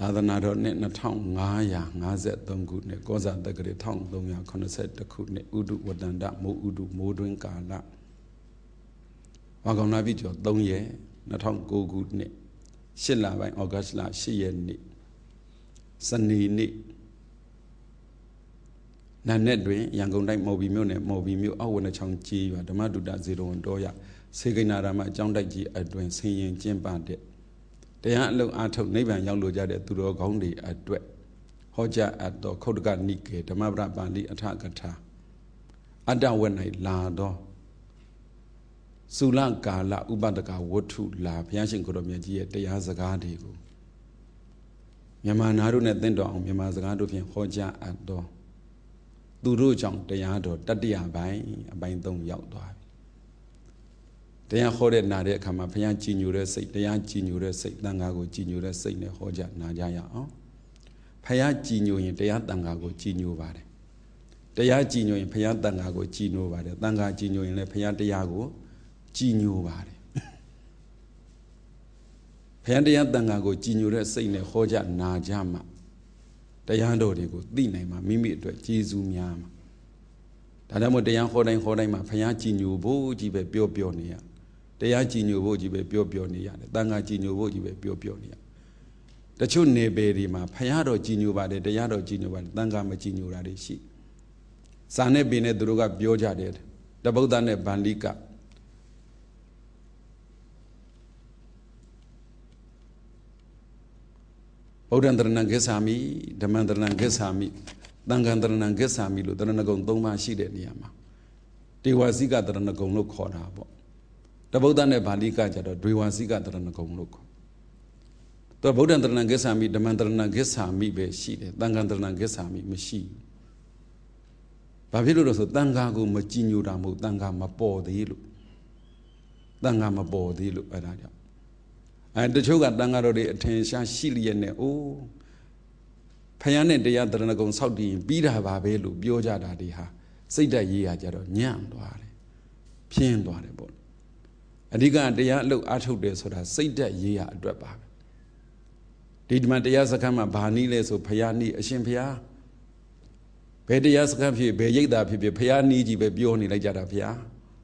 သာသနာတော်နှစ်2553ခုနှစ်ကောဇာတက္ကရာ1381ခုနှစ်ဥဒုဝတ္တန္တမိုးဥဒုမိုးတွင်းကာလဝါကောင်နာပြီကျော်3ရက်2009ခုနှစ်8လပိုင်းဩဂတ်လ8ရက်နေ့စနေနေ့နာနဲ့တွင်ရန်ကုန်တိုင်းမော်ဘီမြို့နယ်မော်ဘီမြို့အောက်ဝနချောင်းကြီးရွာဓမ္မတုဒ္ဒဇေရဝန်တော်ရစေကိနာရမအကြောင်းတိုက်ကြီးအတွင်ဆင်ရင်ကျင်းပတဲ့တရားအလုံးအားထုတ်နိဗ္ဗာန်ရောက်လိုကြတဲ့သူတော်ကောင်းတွေအတွက်ဟောကြားအပ်သောခုတ်တကနိကေဓမ္မပဒပါဠိအထကထာအတ္တဝက်၌လာသောသုလကာလဥပဒကဝတ္ထုလာဘုရားရှင်ကိုတော်မြတ်ကြီးရဲ့တရားစကားတွေကိုမြန်မာနာတို့နဲ့သင်တော်အောင်မြန်မာစကားတို့ဖြင့်ဟောကြားအပ်သောသူတို့ကြောင့်တရားတော်တတိယပိုင်းအပိုင်း3ရောက်သွားပြီတရားဟောတဲ့နာတဲ့အခါမှာဘုရားကြည်ညိုတဲ့စိတ်တရားကြည်ညိုတဲ့စိတ်တန်ခါကိုကြည်ညိုတဲ့စိတ်နဲ့ဟောကြားနာကြရအောင်ဘုရားကြည်ညိုရင်တရားတန်ခါကိုကြည်ညိုပါတယ်တရားကြည်ညိုရင်ဘုရားတန်ခါကိုကြည်ညိုပါတယ်တန်ခါကြည်ညိုရင်လည်းဘုရားတရားကိုကြည်ညိုပါတယ်ဘုရားတရားတန်ခါကိုကြည်ညိုတဲ့စိတ်နဲ့ဟောကြားနာကြမှာတရားတော်တွေကိုသိနိုင်မှာမိမိအတွက်ကျေးဇူးများမှာဒါကြောင့်မို့တရားဟောတိုင်းမှာဘုရားကြည်ညိုဖို့ကြီးပဲပြောနေရတရားကြည်ညိုဖို့ကြီးပဲပြောနေရတယ်တန်ခါကြည်ညိုဖို့ကြီးပဲပြောနေရတချို့နေပယ်တွေမှာဘုရားတော်ကြည်ညိုပါတယ်တရားတော်ကြည်ညိုပါတယ်တန်ခါမကြည်ညိုတာတွေရှိစာနဲ့ပင်နဲ့သူတို့ကပြောကြတယ်တဗုဒ္ဓနဲ့ဗန္လိကဗုဒ္ဓံတရဏံဂစ္ဆာမိဓမ္မံတရဏံဂစ္ဆာမိသံဃံတရဏံဂစ္ဆာမိလို့တရဏဂုံ3ပါးရှိတဲ့နေရာမှာဒေဝစီကတရဏဂုံလို့ခေါ်တာပေါ့တဗုဒ္ဓနဲ့ဗာလိကကြတော့ဒေဝစီကတရဏဂုံလို့ခေါ်သူဗုဒ္ဓံတရဏံဂစ္ဆာမိဓမ္မံတရဏံဂစ္ဆာမိပဲရှိတယ်သံဃံတရဏံဂစ္ဆာမိမရှိဘူးဘာဖြစ်လို့လဲဆိုတန်ခါကိုမကြည်ညိုတာမဟုတ်တန်ခါမပေါ်သေးလို့တန်ခါမပေါ်သေးလို့အဲ့ဒါကြောင့်တချို့ကတန်ခါတော်တွေအထင်ရှားရှိလျက်နဲ့အိုးဖယားနဲ့တရားတရဏဂုံဆောက်တည်ရင်ပြီးတာပါပဲလို့ပြောကြတာတွေဟာစိတ်ဓာတ်ရေးရကြတော့ညံ့သွားတယ်ဖြင်းသွားတယ်ပေါ့အဓိကတရားအလုပ်အားထုတ်တယ်ဆိုတာစိတ်ဓာတ်ရေးရအတွက်ပါပဲဒီမှာတရားစခန်းမှာဘာနည်းလဲဆိုဖယားနည်းအရှင်ဖယားဘယ်တရားစခန်းဖြစ်ဘယ်ရိတ်တာဖြစ်ဖယားနည်းကြီးပဲပြောနေလိုက်ကြတာဖယား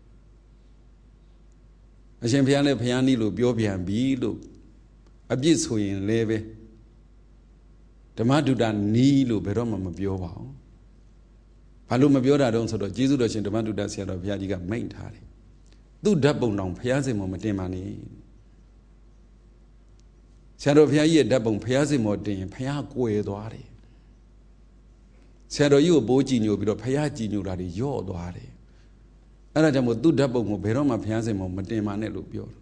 အရှင်ဘုရားလည်းဘုရားနည်းလို့ပြောပြန်ပြီလို့အပြစ်ဆိုရင်လည်းပဲဓမ္မဒုတနီးလို့ဘယ်တော့မှမပြောပါဘူးဘာလို့မပြောတာတုံးဆိုတော့ကျေးဇူးတော်ရှင်ဓမ္မဒုတဆရာတော်ဘုရားကြီးကမိန့်ထားတယ်သူ့ဓာတ်ပုံတော်ဘုရားစင်မောမတင်ပါနဲ့ဆရာတော်ဘုရားကြီးရဲ့ဓာတ်ပုံဘုရားစင်မောတင်ရင်ဘုရားကွယ်သွားတယ်ဆရာတော်ကြီးကိုပိုးကြည်ညိုပြီးတော့ဘုရားကြည်ညိုတာတွေယော့သွားတယ်အဲ့ဒါကြောင့်မို့သူ့ဓာတ်ပုံကိုဘယ်တော့မှဘုရားစင်မောမတင်ပါနဲ့လို့ပြောတယ်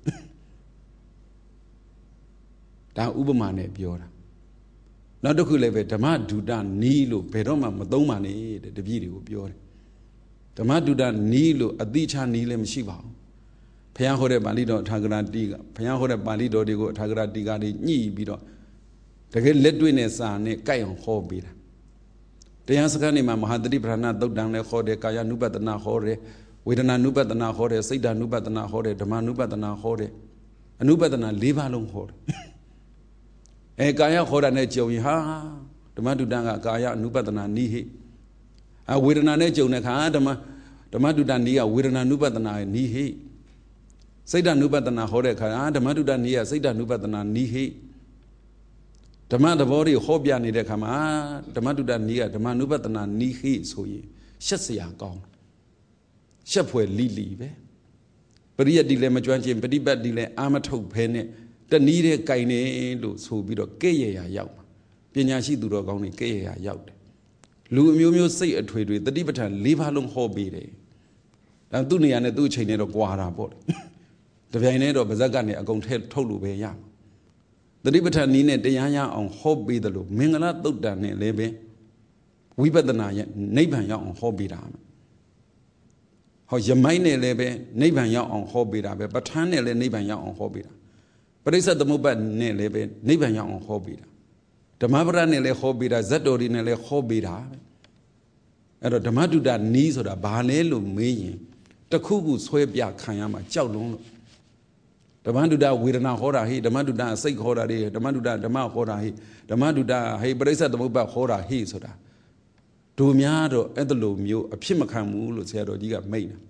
ဒါဥပမာနဲ့ပြောတာနောက်တစ်ခုလည်းပဲဓမ္မဒုတနီးလို့ဘယ်တော့မှမသုံးပါနဲ့တဲ့တပည့်တွေကိုပြောတယ်ဓမ္မဒုတနီးလို့အတိချနီးလည်းမရှိပါဘူးဘုရားဟောတဲ့ပါဠိတော်အထာဂရတိကဘုရားဟောတဲ့ပါဠိတော်တွေကိုအထာဂရတိကတွေညှိပြီးတော့တကယ်လက်တွေ့နဲ့စာနဲ့ကြိုက်အောင်ဟောပေးတာတရားစကားနေမှာမဟာတတိပဋ္ဌာနာသုတ်တံလည်းဟောတယ်ကာယ ानु ပတနာဟောတယ်ဝေဒနာ ानु ပတနာဟောတယ်စိတ်ဓာ ानु ပတနာဟောတယ်ဓမ္မ ानु ပတနာဟောတယ်အနုပတနာ၄ပါးလုံးဟောတယ်ကာယဟောတာနဲ့ကြုံရင်ဟာဓမ္မဒုတကကာယ ानु ပတနာနိဟိဝေဒနာနဲ့ကြုံတဲ့ခါဓမ္မဒုတနိကဝေဒနာ ानु ပတနာနိဟိစိတ်ဓာ ानु ပတနာဟောတဲ့ခါဓမ္မဒုတနိကစိတ်ဓာ ानु ပတနာနိဟိဓမ္မသဘောတွေဟောပြနေတဲ့ခါမှာဓမ္မဒုတနိကဓမ္မ ानु ပတနာနိဟိဆိုရင်ရှက်စရာကောင်းရှက်ဖွယ်လီပဲပရိယတ်ဒီလည်းမကျွမ်းကျင်ပฏิပတ်ဒီလည်းအာမထုတ်ဖဲနဲ့တနည်းတဲ့ကြိုင်နေလို့ဆိုပြီးတော့ကဲ့ရဲ့ရာရောက်မှာပညာရှိသူတော်ကောင်းတွေကဲ့ရဲ့ရာရောက်တယ်လူအမျိုးမျိုးစိတ်အထွေတွေတတိပဋ္ဌာန်၄ပါးလုံးဟောပေးတယ်ဒါသူ့နေရာနဲ့သူ့အချိန်နဲ့တော့ကွာတာပေါ့တပြိုင်တည်းတော့ဗဇက်ကနေအကုန်ထုတ်လို့ပဲရမှာတတိပဋ္ဌာန်နည်းနဲ့တရားရအောင်ဟောပေးတယ်လို့မင်္ဂလာသုတ်တံနဲ့လည်းပဲဝိပဿနာရဲ့နိဗ္ဗာန်ရောက်အောင်ဟောပေးတာဟောယမိုင်းနဲ့လည်းပဲနိဗ္ဗာန်ရောက်အောင်ဟောပေးတာပဲပဋ္ဌာန်းနဲ့လည်းနိဗ္ဗာန်ရောက်အောင်ဟောပေးတာပရိစ္ဆေသမုပ္ပါဒ်နဲ့လည်းပဲနိဗ္ဗာန်ရောက်အောင်ဟောပေးတာဓမ္မပဒနဲ့လည်းဟောပေးတာဇတ်တော်တွေနဲ့လည်းဟောပေးတာပဲအဲ့တော့ဓမ္မဒုတနီးဆိုတာဘာလဲလို့မေးရင်တခုခုဆွဲပြခံရမှာကြောက်လုံးလို့ဓမ္မဒုဒဝေဒနာဟောတာဟိဓမ္မဒုဒစိတ်ဟောတာတွေဓမ္မဒုဒဓမ္မဟောတာဟိဓမ္မဒုဒဟိပရိစ္ဆေသမုပ္ပါဟောတာဟိဆိုတာတို့များတော့အဲ့လိုမျိုးအဖြစ်မခံဘူးလို့ဆရာတော်ကြီးကမိန့်တယ်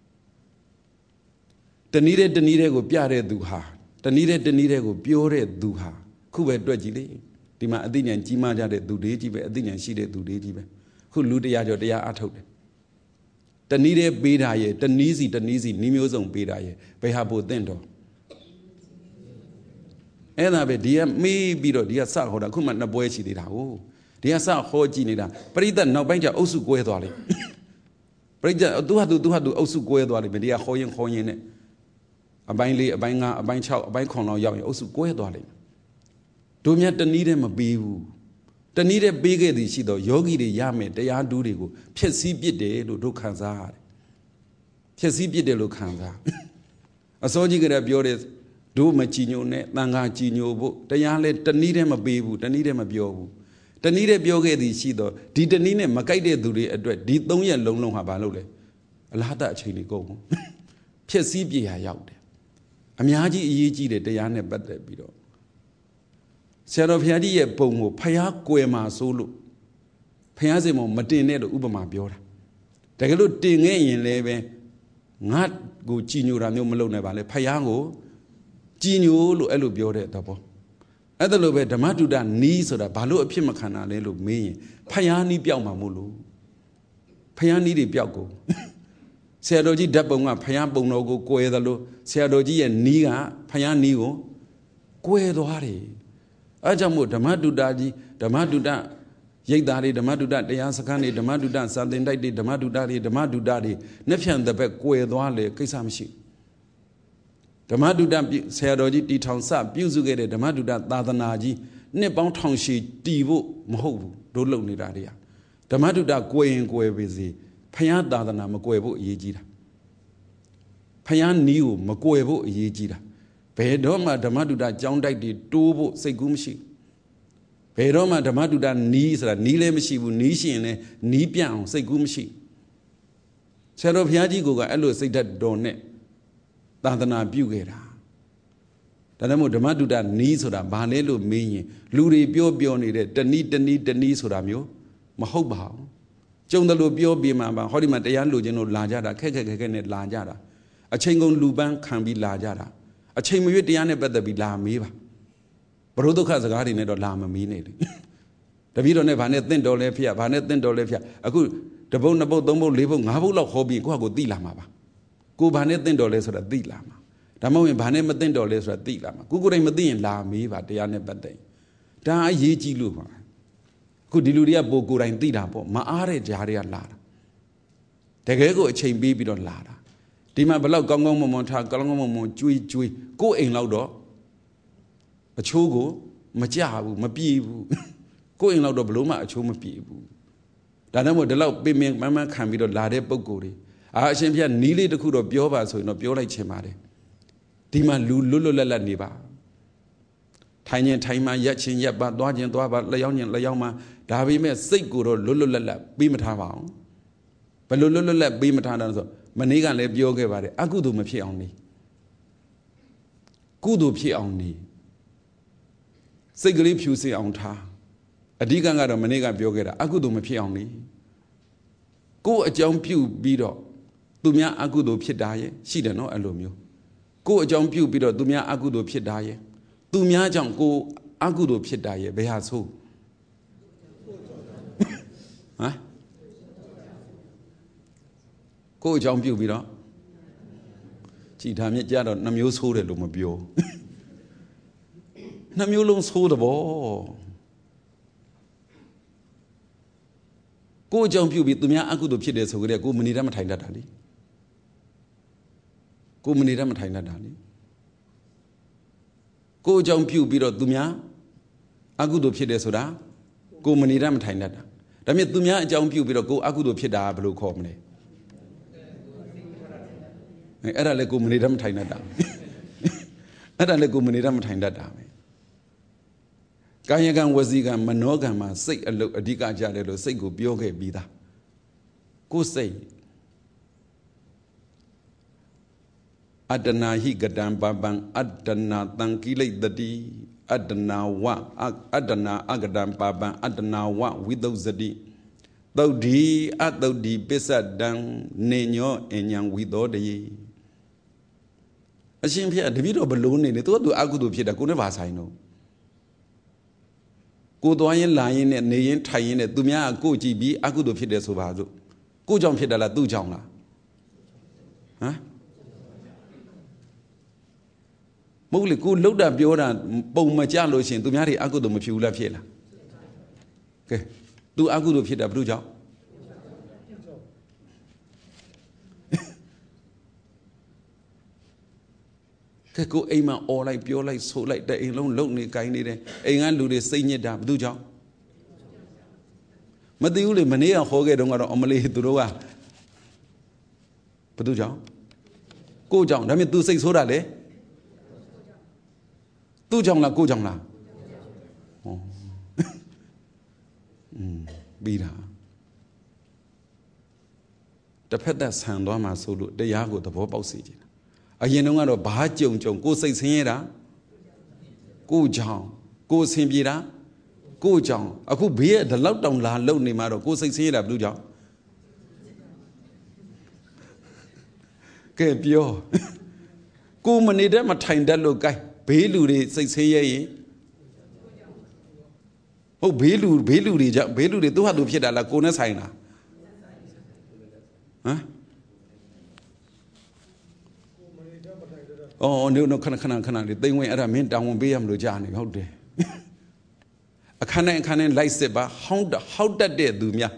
တနည်းတဲ့ကိုပြတဲ့သူဟာတနည်းတဲ့ကိုပြောတဲ့သူဟာခုပဲတွက်ကြည့်လေဒီမှာအသိဉာဏ်ကြီးမားကြတဲ့သူတွေကြီးပဲအသိဉာဏ်ရှိတဲ့သူတွေကြီးပဲခုလူတရားကျော်တရားအထုတ်တယ်တနည်းတဲ့ပေးတာရဲ့တနည်းစီနီးမျိုးစုံပေးတာရဲ့ဘယ်ဟာပိုသင့်တော်အဲ့ဒါပဲဒီကမေးပြီးတော့ဒီကစဟောတာခုမှနှစ်ပွဲရှိသေးတာဟုတ်ဒီကစဟောကြည့်နေတာပရိသတ်နောက်ပိုင်းကျအုပ်စုကွဲသွားလိမ့်ပရိသတ်သူဟာသူအုပ်စုကွဲသွားလိမ့်မယ်ဒီကခေါ်ရင်နဲ့အပိုင်း4အပိုင်း5အပိုင်း6အပိုင်း9လောက်ရောက်ရင်အုပ်စုကွဲသွားလိမ့်မယ်တို့မြတ်တနည်းတဲ့မပေးဘူးတနည်းတဲ့ပေးခဲ့သည်ရှိတော့ယောဂီတွေရမယ်တရားဓုတွေကိုဖျက်ဆီးပစ်တယ်လို့တို့ခံစားရတယ်ဖျက်ဆီးပစ်တယ်လို့ခံစားအစောကြီးကတည်းကပြောတဲ့တို့မကြည်ညိုနဲ့တန်ခါကြည်ညိုဖို့တရားလဲတနည်းတဲ့မပေးဘူးတနည်းတဲ့မပြောဘူးတနည်းတဲ့ပြောခဲ့သည်ရှိတော့ဒီတနည်းနဲ့မကိုက်တဲ့သူတွေအတွက်ဒီ3ရက်လုံးဟာဘာလို့လဲအလားတအချိန်တွေကုန်ဖျက်ဆီးပြေရရောက်တယ်အများကြီးအရေးကြီးတယ်တရားနဲ့ပတ်သက်ပြီးတော့ဆရာတော်ဘုရားကြီးရဲ့ပုံကိုဖျားကွယ်မှာဆိုလို့ဖျားစင်မတင်နဲ့လို့ဥပမာပြောတာတကယ်လို့တင်ခဲ့ရင်လည်းပဲငါ့ကိုကြည်ညိုတာမျိုးမလုပ်နိုင်ပါနဲ့ဖျားကိုကြည်ညိုလို့အဲ့လိုပြောတဲ့သဘောအဲ့ဒါလိုပဲဓမ္မတုဒ္ဒနီးဆိုတာဘာလို့အဖြစ်မခံတာလဲလို့မေးရင်ဖျားနီးပြောက်မှာမို့လို့ဖျားနီးတွေပြောက်ကုန်ဆရာတော်ကြီးဓာတ်ပုံကဖျားပုံတော်ကိုကွယ်သလိုဆရာတော်ကြီးရဲ့နီးကဖျားနီးကိုကွယ်သွားတယ်အဲကြောင့်မို့ဓမ္မတုဒ္ဒကြီးဓမ္မတုဒ္ဒရိတ်သားတွေဓမ္မတုဒ္ဒတရားစခန်းတွေဓမ္မတုဒ္ဒစာသင်တိုက်တွေဓမ္မတုဒ္ဒတွေနှစ်ဖြန်တစ်ပတ်ကွယ်သွားလေကိစ္စမရှိဓမ္မတုဒ္ဒဆရာတော်ကြီးတီထောင်စပြုစုခဲ့တဲ့ဓမ္မတုဒ္ဒသာသနာကြီးနှစ်ပေါင်းထောင်ရှည်တည်ဖို့မဟုတ်ဘူးတို့လုံနေတာတွေကဓမ္မတုဒ္ဒကွယ်ရင်ကွယ်ပါစေဖျားသာသနာမကွယ်ဖို့အရေးကြီးတာဖျားနီးကိုမကွယ်ဖို့အရေးကြီးတာဘယ်တော့မှဓမ္မတုဒ္ဒကြောင်းတိုက်တွေတိုးဖို့စိတ်ကူးမရှိဘယ်တော့မှဓမ္မတုဒ္ဒနီးဆိုတာနီးလည်းမရှိဘူးနီးရှိရင်လည်းနီးပြန့်အောင်စိတ်ကူးမရှိဆရာတော်ဘုရားကြီးကအဲ့လိုစိတ်ဓာတ်တော်နဲ့သာသနာပြုခဲ့တာဒါနဲ့မို့ဓမ္မတုဒ္ဒနီးဆိုတာဘာလဲလို့မေးရင်လူတွေပြောနေတဲ့တနည်းဆိုတာမျိုးမဟုတ်ပါဘူးကျုံတယ်လို့ပြောပြီးမှပါဟောဒီမှာတရားလိုချင်လို့လာကြတာခက်နဲ့လာကြတာအချိန်ကုန်လူပန်းခံပြီးလာကြတာအချိန်မရွေးတရားနဲ့ပတ်သက်ပြီးလာမေးပါဘုရုဒုက္ခစကားတွေနဲ့တော့လာမမေးနဲ့လေတပည့်တော်နဲ့ဘာနဲ့တင့်တော်လဲဖေဘာနဲ့တင့်တော်လဲဖေအခုတပုတ်2ပုတ်3ပုတ်4ပုတ်5ပုတ်လောက်ဟောပြီးကိုယ့်ဟာကိုသိလာမှာပါကိုဘာနဲ့တင့်တော်လဲဆိုတာသိလာမှာဒါမှမဟုတ်ဘာနဲ့မတင့်တော်လဲဆိုတာသိလာမှာကိုယ်တိုင်မသိရင်လာမေးပါတရားနဲ့ပတ်သက်ဒါအရေးကြီးလို့ပါအခုဒီလူတွေကပိုကိုယ်တိုင်သိတာပေါ့မအားတဲ့ကြားတွေကလာတာတကယ်ကိုအချိန်ပေးပြီးတော့လာတာဒီမှာဘလောက်ကောင်းမွန်ထားကောင်းမွန်ကျွေးကိုယ်အိမ်လောက်တော့အချိုးကိုမကြဘူးမပြေဘူးကိုယ်အိမ်လောက်တော့ဘလို့မှအချိုးမပြေဘူးဒါနဲ့မို့ဒီလောက်ပင်မန်းခံပြီးတော့လာတဲ့ပုံကိုယ်တွေအရှင်ဘုရားနီးလေးတစ်ခုတော့ပြောပါဆိုရင်တော့ပြောလိုက်ချင်ပါတယ်ဒီမှာလူလွတ်လပ်နေပါထိုင်ရင်ထိုင်မှရက်ချင်းရက်ပါသွားခြင်းသွားပါလျောင်းခြင်းလျောင်းမှဒါပေမဲ့စိတ်ကိုတော့လွတ်လပ်ပေးမထားပါအောင်ဘယ်လိုလွတ်လပ်ပေးမထားတာလဲဆိုမနေ့ကလည်းပြောခဲ့ပါတယ်အကုသိုလ်မဖြစ်အောင်နေကုသိုလ်ဖြစ်အောင်နေစိတ်ကလေးဖြူစင်အောင်ထားအဓိကကတော့မနေ့ကပြောခဲ့တာအကုသိုလ်မဖြစ်အောင်နေကိုယ်အကြောင်းပြုပြီးတော့သူများအကုသိုလ်ဖြစ်တာရဲ့ရှိတယ်နော်အဲ့လိုမျိုးကိုယ်အကြောင်းပြုပြီးတော့သူများအကုသိုလ်ဖြစ်တာရဲ့သူများကြောင့်ကိုယ်အကုသိုလ်ဖြစ်တာရဲ့ဘယ်ဟာဆိုဟမ်ကိုယ်အကြောင်းပြုပြီးတော့ကြည်ထားမြစ်ကြတော့နှမျိုးဆိုးတယ်လို့မပြောနှမျိုးလုံးဆိုးတယ်ဗောကိုယ်အကြောင်းပြုပြီးသူများအကုသိုလ်ဖြစ်တယ်ဆိုကြတဲ့ကိုယ်မနေတတ်မထိုင်တတ်တာလေကိုယ်မနေတတ်မထိုင်တတ်တာလေကိုယ်အကြောင်းပြုပြီးတော့သူများအကုသိုလ်ဖြစ်တယ်ဆိုတာကိုယ်မနေတတ်မထိုင်တတ်တာဒါမြင်သူများအကြောင်းပြုပြီးတော့ကိုယ်အကုသိုလ်ဖြစ်တာဘယ်လိုခေါ်မလဲအဲ့ဒါလည်းကိုယ်မနေတတ်မထိုင်တတ်တာအဲ့ဒါလည်းကိုယ်မနေတတ်မထိုင်တတ်တာပဲကာယကံဝစီကံမနောကံမှာစိတ်အလုပ်အဓိကကြတယ်လို့စိတ်ကိုပြောခဲ့ပြီးသားကိုယ်စိတ် Adana hi gadam babang adana tangkilai dadi adana wa adana agadam babang adana wa without zadi Daudi at Daudi besat dan nenyo enyang without the Ashim David balloon in it to Agudu Pida Kunavas I know. Go to Iron Lion and Nayan Tayin at Dumia go GB Agudu Pida Subazu. Go John Pidala do Jona. Huh? Mowgli good load up your Bomajalo to marry Agudu Mufula Fiela. Okay. Do Agudu Pida Bruja. Go aima or like pure like so like the alone lonely kind of a do the same dab do job. Madiuli Mania Hoga don't want to omele Duroa. But do job. Go down, I mean, do say so that eh? Do jong la go jong la. Oh, Bida. The pet that's hand on my solo, the Yago, the Vopal City. A yenunga Bahajong Jong, go say Sierra, go Jong, go Simbira, go Jong. A good beer, the lockdown la lonely maro, go say Sierra, Blue Jong. Get pure. Go manida, my time that look guy, Beludi, say Sierra. Oh, Beludi, do have to get a lacuna signer. Huh? Oh, no, can they went at a mint down be am Lujani, how day. A canon lights it, but how that day do me?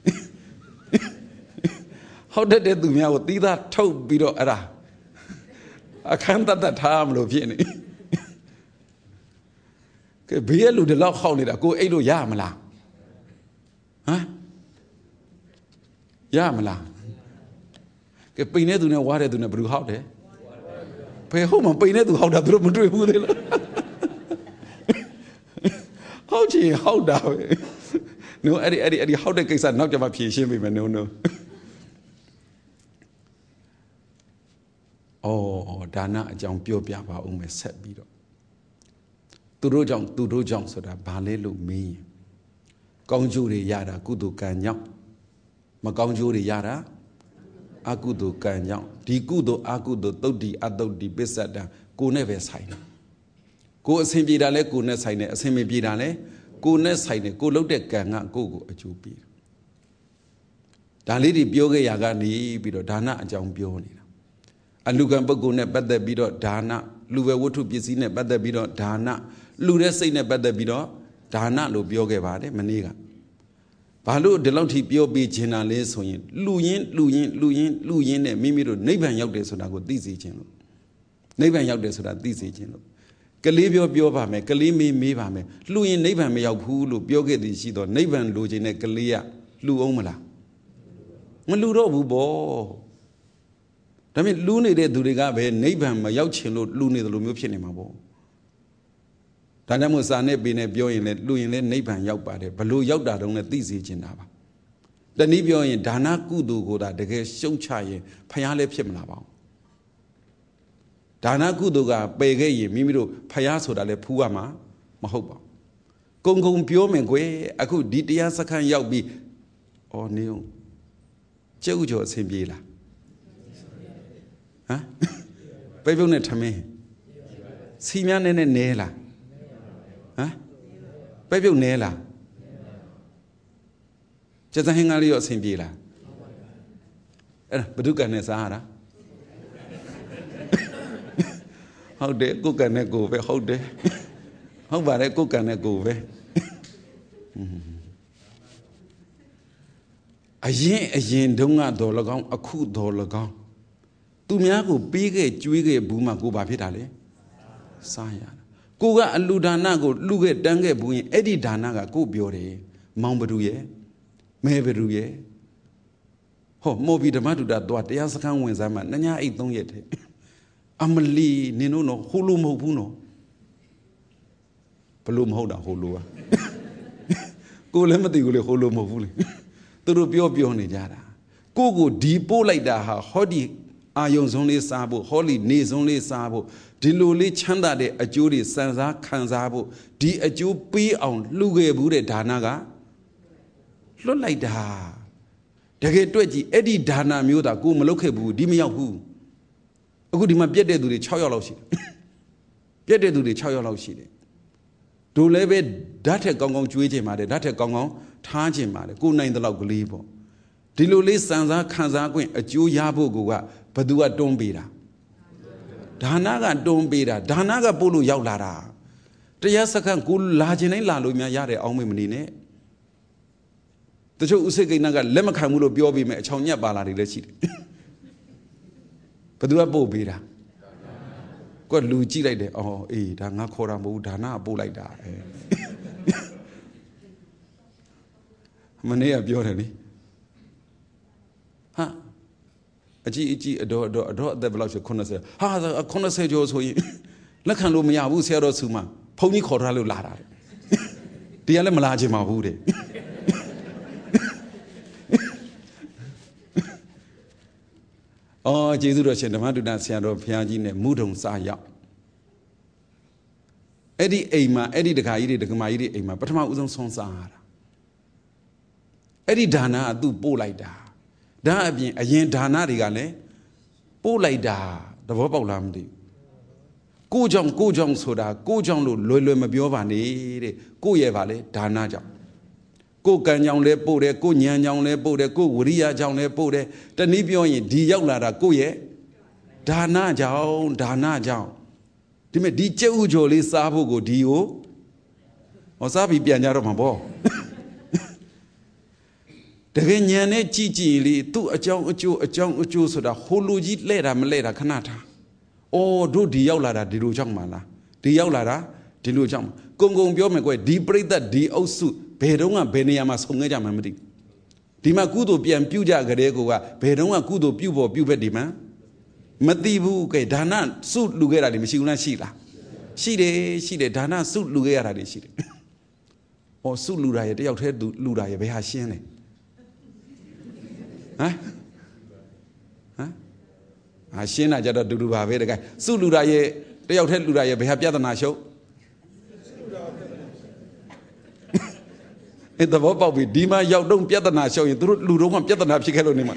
How that day do me? I would either told Bido Ara. I can't at that time, Lovieni. Bielu the log hold it, I go Edo Yamala. Huh? Yamala. Get Pine to know what I do not brew out there. Pay home and pay net to hold up the room. How she hold up? No, Eddie, how the case are not about PhD, no. Oh, Dana, John Pio Piapa, set beat up. To do John, so that Ballet look me. Conjuri Yara, Kudu Kanyang. Magonjuri Yara. Agudo Kanyang, Digudo Agudo, Dodi Adodi Besada, go never sign. Go Simbidale, go ne sign, Simibidale, go ne sign, go loaded Ganga, go a jubi. Dalidi Bioga Yagani, Bido Dana, and John Bioni. And Lugambo go ne better bido Dana, Luve Wotu Bizine better bido Dana, Lude Sine better bido, Dana, Lu Bioga Vade, Maniga. Balu de Lonti Bio be generalist when Luyin, and Mimiro, neighbor and Yogdes so that go this channel. Neighbor and Yogdes so that this channel. Calibio Biobame, Calimi Mivame, Luyin, neighbor may out who Bioge the Shido, neighbor and Lugine Calia, Lu Omala. Maludo Bubo. I mean, Luni de Durigabe, neighbor may out chino, Luni the Lumupin in my bow. Tanamusane been a bioin, Luin, neighbor and Yaubade, but Lu Yauda on a dizzy genaba. The Nibioin, Dana Kudu Goda, the Gesh Shonchai, Payale Pimlaba. Dana Kuduga, Begay, Mimido, Payaso, the Puama, Mahoba. Gong Piomengue, I could Didia Sakan Yaubi, or Neo Jojo Simbila. Huh? Baby, to me. Simian and Nela. Huh? Baby Nela. Just a hang out your Simbila. Baduka Nesara. How dare cook and go away? How dare? How about I cook and go away? A yen don't a dollar gone, a cool dollar gone. To me, I go big a jewig booma go by Pitale. Saya. Kuga and Ludanago, Luga Dange Buin, Eddie Danaga, go Biore, Mambaduye, Meveruye. Ho, Moby the Madu that what the Yasakan wins a man, Nanya eat don't yet. Amali, Nino, Hulu Mobuno. Palum hold a holua. Go lemati hulu Movuli. To Rubio Bioni Jara. Go deep like that, Hoddy အာယုံဆုံးလေးစားဖို့ဟောလီနေဆုံးလေးစားဖို့ဒီလိုလေးချမ်းသာတဲ့အကျိုးတွေစံစားခံစားဖို့ဒီအကျိုးပေးအောင်လှူခဲ့ဘူးတဲ့ဒါနကလွတ်လိုက်တာတကယ်တွေ့ကြည့်အဲ့ဒီဒါနမျိုးသာကိုမလုပ်ခဲ့ဘူးဒီမရောက်ဘူးအခုဒီမှာပြက်တဲ့သူတွေ6ယောက်လောက်ရှိတယ်ပြက်တဲ့သူတွေ6ယောက်လောက်ရှိတယ်တို့လည်းပဲဓာတ်ထက်ကောင်းကောင်းကျွေးခြင်းပါတယ်ဓာတ်ထက်ကောင်းကောင်းထားခြင်းပါတယ်ကိုနိုင်တဲ့လောက်ကလေးပေါ့ဒီလိုလေးစံစားခံစားခွင့်အကျိုးရဖို့ကဘသူကတွန်းပေးတာဒါနကတွန်းပေးတာဒါနကပို့လို့ရောက်လာတာတရားစခန်းကိုလာခြင်းတိုင်းလာလို့များရတယ်အောင်မမနေနဲ့တချို့ဥစိတ်ကိန်းကလက်မခံဘူးလို့ပြောပြီးမယ်အချောင်ညက်ပါလာတယ်လည်းရှိတယ်ဘသူကပို့ပေးတာကိုလူကြည့်လိုက်တယ်အော်အေးဒါငါခေါ်တာမဟုတ်ဘူးဒါနကပို့လိုက်တာမနေ့ကပြောတယ်လေဟာအကြီးအတော်အသက်ဘယ်လောက်ရှိ90ဟာ90ကျော်ဆိုရင်လက်ခံလို့မရဘူးဆရာတော်ဆူမဘုန်းကြီးခေါ်ထားလို့လာတာဒီကလည်းမလာချင်ပါဘူးတဲ့အော်ကျေးဇူးတော်ရှင်ဓမ္မတုဒ္ဒဆရာတော်ဘုရားကြီးနဲ့မုဒုံစာရောက်အဲ့ဒီအိမ်မှာအဲ့ဒီဒကာကြီးတွေဒကမာကြီးတွေအိမ်မှာပထမဦးဆုံးဆုံးစားရတာအဲ့ဒီဒါနကသူ့ပို့လိုက်တာဒါအပြင်အရင်ဒါနတွေကလည်းပို့လိုက်တာသဘောပေါက်လားမသိဘူးကိုကြောင့်ဆိုတာကိုကြောင့်လို့လွယ်မပြောပါနဲ့တဲ့ကိုရဲ့ပါလေဒါနကြောင့်ကိုကံကြောင့်လဲပို့တယ်ကိုညံကြောင့်လဲပို့တယ်ကိုဝရိယကြောင့်လဲပို့တယ်တနည်းပြောရင်ဒီရောက်လာတာကိုရဲ့ဒါနကြောင့်ဒီမဲ့ဒီကျုပ်ကြော်လေးစားဖို့ကိုဒီကိုဟောစားပြီးပြန်ကြတော့မှာပေါ့တကယ်ညံနဲ့ကြည်လေသူ့အကြောင်းအကျိုးဆိုတာဟိုလူကြီးလဲတာမလဲတာခဏထားအော်တို့ဒီရောက်လာတာဒီလိုကြောင့်မလားဒီရောက်လာတာဒီလိုကြောင့်ကုံပြောမယ်ကွယ်ဒီပြိဿဒီအုပ်စုဘယ်တော့မှဘယ်နေရာမှာဆုံခဲ့ကြမှမသိဒီမှာကုသိုလ်ပြန်ပြုကြကြတဲ့ကိုကဘယ်တော့မှကုသိုလ်ပြုဖို့ပြုဘက်ဒီမှာမသိဘူးကဲဒါနစုလူခဲ့တာတွေမရှိဘူးလားရှိလားရှိတယ်ဒါနစုလူခဲ့ရတာတွေရှိတယ်ဟောစုလူတာရဲ့တယောက်တည်းလူတာရဲ့ဘယ်ဟာရှင်းလဲဟမ်ရှင်းတာကြတော့တူပါပဲတကယ်စုလူတာရဲ့တယောက်တည်းလူတာရဲ့ဘယ်ဟာပြဿနာရှုပ်အဲ့သဘောပေါက်ပြီဒီမှာရောက်တော့ပြဿနာရှုပ်ရင်သူတို့လူတော့မှပြဿနာဖြစ်ခဲ့လို့နေမှာ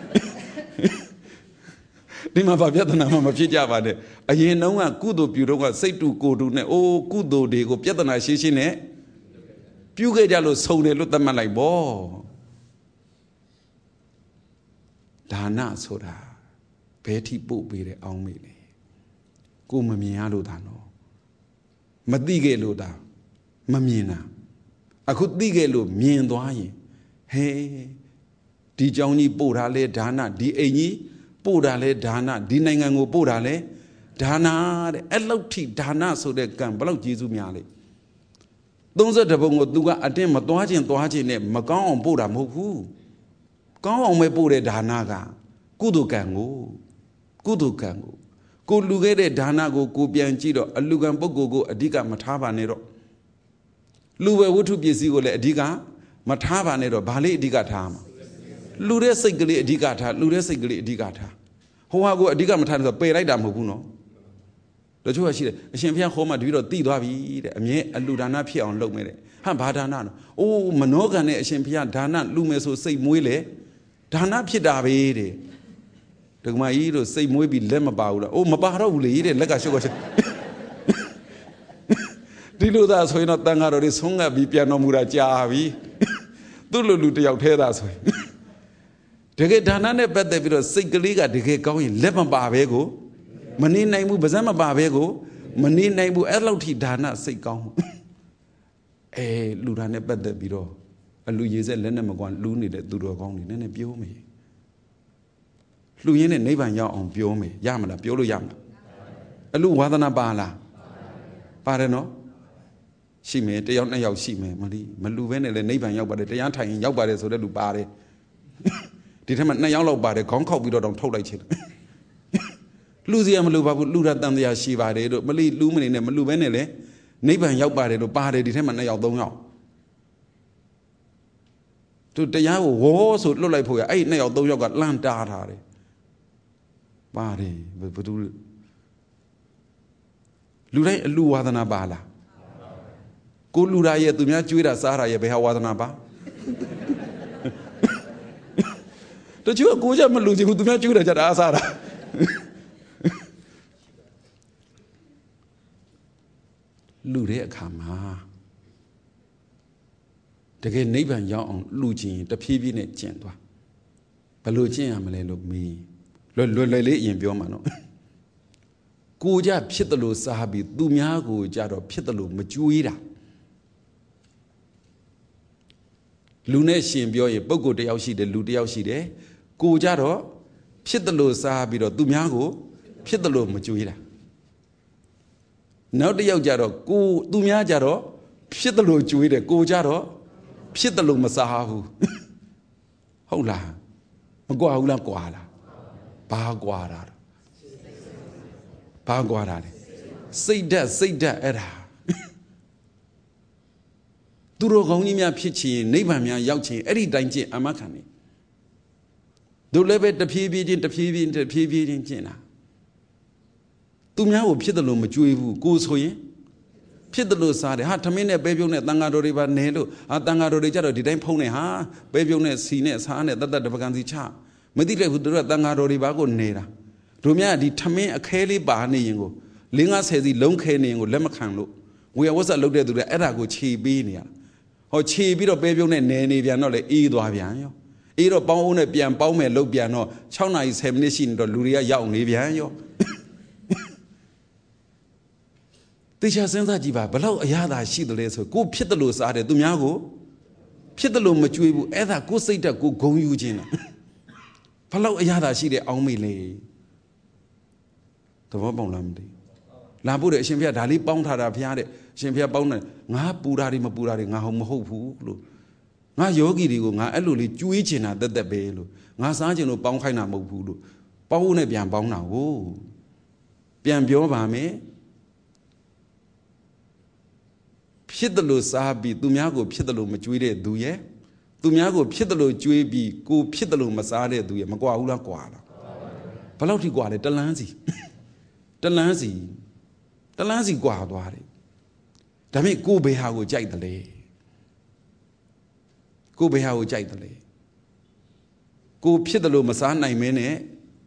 ဒီမှာဘာပြဿနာမှမဖြစ်ကြပါနဲ့အရင်တုန်းကကုသိုလ်ပြုတော့ကစိတ်တူကိုယ်တူနဲ့အိုးကုသိုလ်တွေကိုပြဿနာရှင်းနဲ့ပြုခဲ့ကြလို့ဆုံတယ်လို့သတ်မှတ်လိုက်ပေါ့ဒါနဆိုတာဘယ်ထိပို့ပေးတဲ့အောင်းမေးလေကိုမမြင်ရလို့သာနော်မသိခဲ့လို့သာမမြင်တာအခုသိခဲ့လို့မြင်သွားရင်ဟဲဒီเจ้าကြီးပို့တာလဲဒါနဒီအိမ်ကြီးပို့တာလဲဒါနဒီနိုင်ငံကိုပို့တာလဲဒါနတဲ့အဲ့လောက်ထိဒါနဆိုတဲ့ကံဘလောက်ကျေးဇူးများလေ32ဘုံကိုသူကအတင်းမသွားခြင်းနဲ့မကောင်းအောင်ပို့တာမဟုတ်ဘူးကောင်းအောင်ပဲပို့တဲ့ဒါနကကုသိုလ်ကံကိုလူခဲ့တဲ့ဒါနကိုပြန်ကြည့်တော့အလူကံပုဂ္ဂိုလ်ကိုအဓိကမထားပါနဲ့တော့လူပဲဝတ္ထုပစ္စည်းကိုလည်းအဓိကမထားပါနဲ့တော့ဘာလေးအဓိကထားမှာလူတဲ့စိတ်ကလေးအဓိကထားဟိုဟာကိုအဓိကမထားဆိုပယ်လိုက်တာမဟုတ်ဘူးနော်တချို့ကရှိတယ်အရှင်ဘုရားခေါ်မှတပည့်တော့တိသွားပြီတဲ့အမြဲအလူဒါနဖြစ်အောင်လုပ်မယ်တဲ့ဟာဘာဒါနနော်အိုးမနောကံနဲ့အရှင်ဘုရားဒါနလူမယ်ဆိုစိတ်မွေးလေဒါနဖြစ်တာပဲတဲ့ဒကမကြီးတို့စိတ်မွေးပြီးလက်မပါဘူးလားအိုးမပါတော့ဘူးလေတဲ့လက်ကရှုပ်ရှုပ်ဒီလိုသာဆိုရင်တော့တန်ဃာတော်တွေဆုံးငတ်ပြီးပြန်တော်မူတာကြာပြီသူ့လူတယောက်ထဲသာဆိုရင်တကယ်ဒါနနဲ့ပတ်သက်ပြီးတော့စိတ်ကလေးကတကယ်ကောင်းရင်လက်မပါပဲကိုမနေနိုင်ဘူးပါးစပ်မပါပဲကိုမနေနိုင်ဘူးအဲ့လောက်ထိဒါနစိတ်ကောင်းလူဒါနဲ့ပတ်သက်ပြီးတော့အလူရည်ဆက်လက်နဲ့မကွာလူနေတဲ့သူတော်ကောင်းတွေနည်းနည်းပြောမယ်လူရင်းနဲ့နိဗ္ဗာန်ရောက်အောင်ပြောမယ်ရမလားပြောလို့ရမလားအလူဝါသနာပါလားပါတယ်နော်ရှိမယ်တယောက်နှစ်ယောက်ရှိမယ်မလူပဲနဲ့လည်းနိဗ္ဗာန်ရောက်ပါတယ်တရားထိုင်ရင်ရောက်ပါတယ်ဆိုတဲ့လူပါတယ်ဒီထက်မှ2ယောက်လောက်ပါတယ်ခေါင်းခောက်ပြီးတော့ထုတ်လိုက်ချင်တယ်လူစီရမလူပါဘူးလူရတန်တရားရှိပါတယ်တို့မလိလူမနေနဲ့မလူပဲနဲ့လည်းနိဗ္ဗာန်ရောက်ပါတယ်တို့ပါတယ်ဒီထက်မှ2ယောက်3ယောက်သူတရားကိုဝေါ်ဆိုလွတ်လိုက်ဖို့ရအဲ့2ယောက်3ယောက်ကလန့်တားထားတယ်ပါတယ်ဘယ်သူလူတိုင်းအလူဝါဒနာပါလားကိုလူရာရဲ့သူများကျွေးတာစားတာရဲ့ဘယ်ဟာဝါဒနာပါတချို့ကိုကြမလူချင်ဘူးသူများကျွေးတာကြတာအားစားတာလူတဲ့အခါမှာတကယ်နိဗ္ဗာန်ရောက်အောင်လူချင်တဖြည်းဖြည်းနဲ့ကျင့်သွားဘယ်လိုကျင့်ရမလဲလို့မေးလွယ်လေးအရင်ပြောမှာနော်ကိုကြဖြစ်တယ်လို့စားပြီးသူများကိုကြတော့ဖြစ်တယ်လို့မကြွေးတာလူနဲ့ရှင်ပြောရင်ပုဂ္ဂိုလ်တယောက်ရှိတယ်လူတယောက်ရှိတယ်ကိုကြတော့ဖြစ်တယ်လို့စားပြီးတော့သူများကိုဖြစ်တယ်လို့မကြွေးတာနောက်တစ်ယောက်ကြတော့ကိုသူများကြတော့ဖြစ်တယ်လို့ကြွေးတယ်ကိုကြတော့ဖြစ်တယ်လို့မစားဘူးဟုတ်လားမကွာဘူးလားကွာလားဘာကွာတာဘာကွာတာလဲစိတ်ဓာတ်အဲ့ဒါသူတို့ကောင်းကြီးများဖြစ်ချင်နိဗ္ဗာန်များရောက်ချင်အဲ့ဒီတိုင်းကျင့်အမခံနေတို့လည်းပဲတဖြည်းဖြည်းချင်းကျင့်တာသူများကိုဖြစ်တယ်လို့မကြွေးဘူးကိုဆိုရင်ဖြစ်တယ်လို့စားတယ်ဟာထမင်းနဲ့ပဲပြုံးနဲ့တန်ဃာတော်တွေပါနေလို့တန်ဃာတော်တွေကြတော့ဒီတိုင်းဖုံးနေဟာပဲပြုံးနဲ့စီနဲ့စားနဲ့တတ်တပကံစီချမသိတဲ့ဘူးတို့ကတန်ဃာတော်တွေပါကိုနေတာတို့များဒီထမင်းအခဲလေးပါနေရင်ကို50စီလုံးခဲနေရင်ကိုလက်မခံလို့ဝေယဝဆလုတ်တဲ့သူတွေအဲ့ဒါကိုခြေပေးနေရဟောခြေပြီးတော့ပဲပြုံးနဲ့နေပြန်တော့လေအေးသွားပြန်ရောအေးတော့ပေါင်းအောင်နဲ့ပြန်ပေါင်းမယ်လုတ်ပြန်တော့6နာရီ10မိနစ်ရှိနေတော့လူတွေကရောက်နေပြန်ရောတေချာစဉ်းစားကြည့်ပါဘလောက်အရသာရှိတယ်လဲဆိုကိုဖြစ်တယ်လို့စားတယ်သူများကိုဖြစ်တယ်လို့မကြွေးဘူးအဲ့ဒါကိုစိတ်တက်ကိုဂုံယူခြင်းလားဘလောက်အရသာရှိတယ်အောင်းမိလေသဘောပေါက်လားမသိလာဖို့တဲ့အရှင်ဘုရားဒါလေးပေါင်းထားတာဘုရားတဲ့အရှင်ဘုရားပေါင်းတယ်ငါပူတာတွေမပူတာတွေငါမဟုတ်ဘူးလို့ငါယောဂီတွေကိုငါအဲ့လိုလေးကြွေးချင်တာတက်ပဲလို့ငါစားချင်လို့ပေါင်းခိုင်းတာမဟုတ်ဘူးလို့ပေါင်းနဲ့ပြန်ပေါင်းတာကိုပြန်ပြောပါမယ်ဖြစ်တယ်လို့စားပြီးသူများကိုဖြစ်တယ်လို့မကြွေးတဲ့သူရဲ့သူများကိုဖြစ်တယ်လို့ကြွေးပြီးကိုဖြစ်တယ်လို့မစားတဲ့သူရဲ့မကွာဘူးလားကွာလားဘယ်လောက်ထိကွာလဲတလန်းစီကွာသွားတယ်ဒါပေမဲ့ကိုဘယ်ဟာကိုကြိုက်တယ်လဲကိုဘယ်ဟာကိုကြိုက်တယ်လဲကိုဖြစ်တယ်လို့မစားနိုင်မင်းနဲ့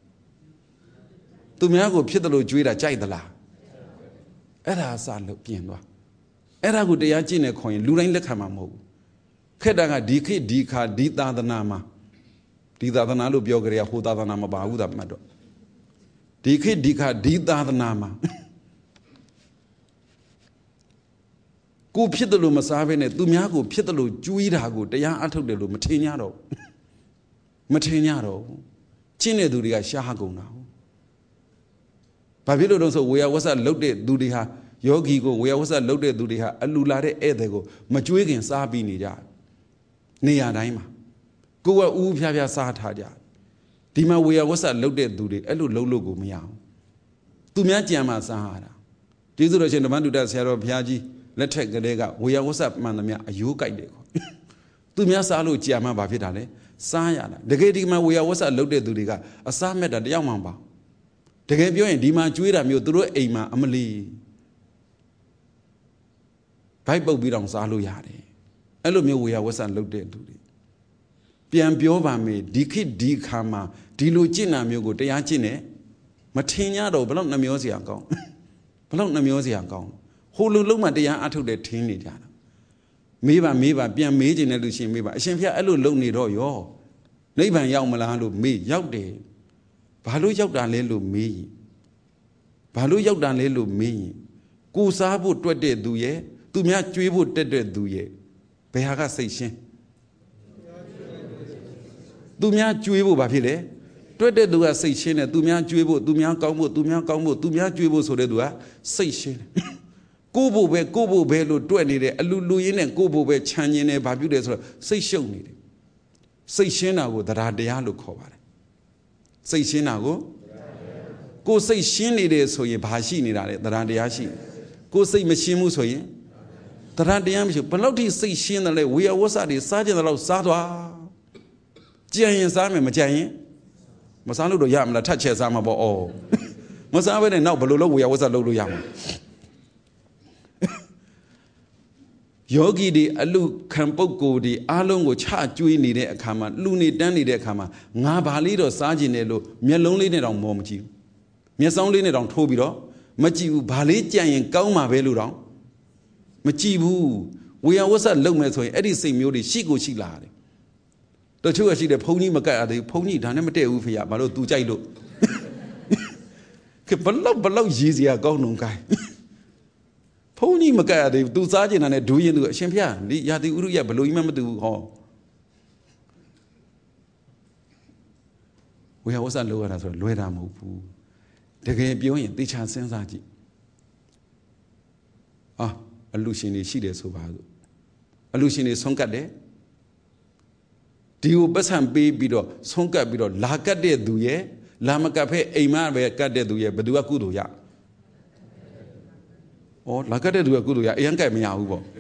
သူများကိုဖြစ်တယ်လို့ကြွေးတာကြိုက်သလားအဲ့ဒါအစလို့ပြင်သွားအဲ့ဒါကိုတရားကျင့်နေခေါ်ရင်လူတိုင်းလက်ခံမှာမဟုတ်ဘူးခက်တာကဒီခေတ်ဒီခါဒီသာသနာမှာဒီသာသနာလို့ပြောကြရဟိုသာသနာမပါဘူးဒါမှတ်တော့ဒီခေတ်ဒီခါဒီသာသနာမှာကိုဖြစ်တယ်လို့မစားဘဲနဲ့သူများကိုဖြစ်တယ်လို့ကြွေးတာကိုတရားအထုတ်တယ်လို့မထင်ကြတော့ကျင့်တဲ့သူတွေကရှားကုန်တာဘာဖြစ်လို့တော့ဆိုဝေယဝဆလုတ်တဲ့သူတွေဟာယောဂီကိုဝေယဝဆလုတ်တဲ့သူတွေဟာအလူလာတဲ့ဧည့်သည်ကိုမကြွေးခင်စားပြီးနေကြနေရာတိုင်းမှာကိုကဥဖျားဖျားစားထားကြဒီမှာဝေယဝဆလုတ်တဲ့သူတွေအဲ့လိုလှုပ်လို့ကိုမရအောင်သူများကြံမှစားရတာကျေးဇူးတော်ရှင်ဓမ္မတုဒ္ဒဆရာတော်ဘုရားကြီးလက်ထက်ကလေးကဝေယဝဆမှန်သမျှအယိုးကြိုက်တယ်ခေါ်သူများစားလို့ကြံမှဘာဖြစ်တာလဲစားရတာတကယ်ဒီမှာဝေယဝဆလုတ်တဲ့သူတွေကအစားမဲ့တာတယောက်မှမပါတကယ်ပြောရင်ဒီမှာကျွေးတာမျိုးသူတို့အိမ်မှာအမလီဘိုက်ပုတ်ပြီးတော့စားလို့ရတယ်အဲ့လိုမျိုးဝေယဝဆလုတ်တဲ့သူတွေပြန်ပြောပါမယ်ဒီခေတ်ဒီခါမှာဒီလိုကျင့်တာမျိုးကိုတရားကျင့်နေမထင်ကြတော့ဘလောက်နှမျောစရာကောင်းဟိုလိုလုံးမှတရားအထုတ်တဲ့ထင်းနေကြတာမေးပါပြန်မေးခြင်းနဲ့လူရှင်မေးပါအရှင်ဖျားအဲ့လိုလုံနေတော့ရောနိဗ္ဗာန်ရောက်မလားလို့မေးရောက်တယ်ဘာလို့ရောက်တာလဲလို့မေးရင်ကိုစားဖို့တွက်တဲ့သူရဲ့သူများကြွေးဖို့တက်တဲ့သူရဲ့ဘယ်ဟာကစိတ်ရှင်းသူများကြွေးဖို့ဘာဖြစ်လဲတွက်တဲ့သူကစိတ်ရှင်းတယ်သူများကြွေးဖို့သူများကောင်းဖို့သူများကြွေးဖို့ဆိုတဲ့သူကစိတ်ရှင်းတယ်ကိုဖို့ပဲလို့တွက်နေတယ်အလူရင်းနဲ့ကိုဖို့ပဲခြံရင်းနဲ့ဘာပြုတယ်ဆိုတော့စိတ်ရှုပ်နေတယ်စိတ်ရှင်းတာကိုတရားတရားလို့ခေါ်ပါတယ်စိတ်ရှင်းတာကိုစိတ်ရှင်းနေတယ်ဆိုရင်ဘာရှိနေတာလဲတရားတရားရှိကိုစိတ်မရှင်းဘူးဆိုရင်တရားတရားမရှိဘယ်လောက်ထိစိတ်ရှင်းတယ်လဲဝေယဝဆတွေစားကြတယ်လို့စားသွားကြံရင်စားမယ်မကြံရင်မစားလို့တော့ရမလားထက်ချက်စားမှာပေါ့ဩမစားဘဲနဲ့နောက်ဘယ်လိုလုပ်ဝေယဝဆလုပ်လို့ရမှာယောဂီတွေအလူခံပုဂ္ဂိုလ်တွေအားလုံးကိုချကျွေးနေတဲ့အခါမှာလူနေတန်းနေတဲ့အခါမှာငါဘာလေးတော့စားကျင်တယ်လို့မျက်လုံးလေးနဲ့တောင်မောမကြည့်ဘူးမျက်စောင်းလေးနဲ့တောင်ထိုးပြီးတော့မကြည့်ဘူးဘာလေးကြံရင်ကောင်းမှာပဲလို့တောင်မကြည့်ဘူးဝေယဝဆလုပ်မယ်ဆိုရင်အဲ့ဒီစိတ်မျိုးတွေရှိကိုရှိလာတယ်တချို့ကရှိတယ်ဘုန်းကြီးမကတ်ရသေးဘူးဘုန်းကြီးဒါနဲ့မတည့်ဘူးဖေရဘာလို့ तू ကြိုက်လို့ကဘလောက်ရည်စရာကောင်းတော့ကိုင်းဘုန်းကြီးမကတ်ရသေးဘူး तू စားကျင်တာနဲ့ဒူးရင် तू အရှင်ဖေဒီရာသီဥတုရဘလို့ကြီးမှမတူဘူးဟောဝေယဝဆလုပ်ရတာဆိုတော့လွယ်တာမဟုတ်ဘူးတကယ်ပြောရင်သေချာစဉ်းစားကြည့်အလူရှင်တွေရှိတယ်ဆိုပါစို့အလူရှင်တွေဆုံးကတ်တယ်ဒီကိုပတ်စံပေးပြီးတော့ဆုံးကတ်ပြီးတော့လာကတ်တဲ့သူရဲ့လာမကတ်ဖဲအိမ်မပဲကတ်တဲ့သူရဲ့ဘယ်သူကကုသိုလ်ရလာကတ်တဲ့သူကကုသိုလ်ရအရင်ကတ်မရဘူးပေါ့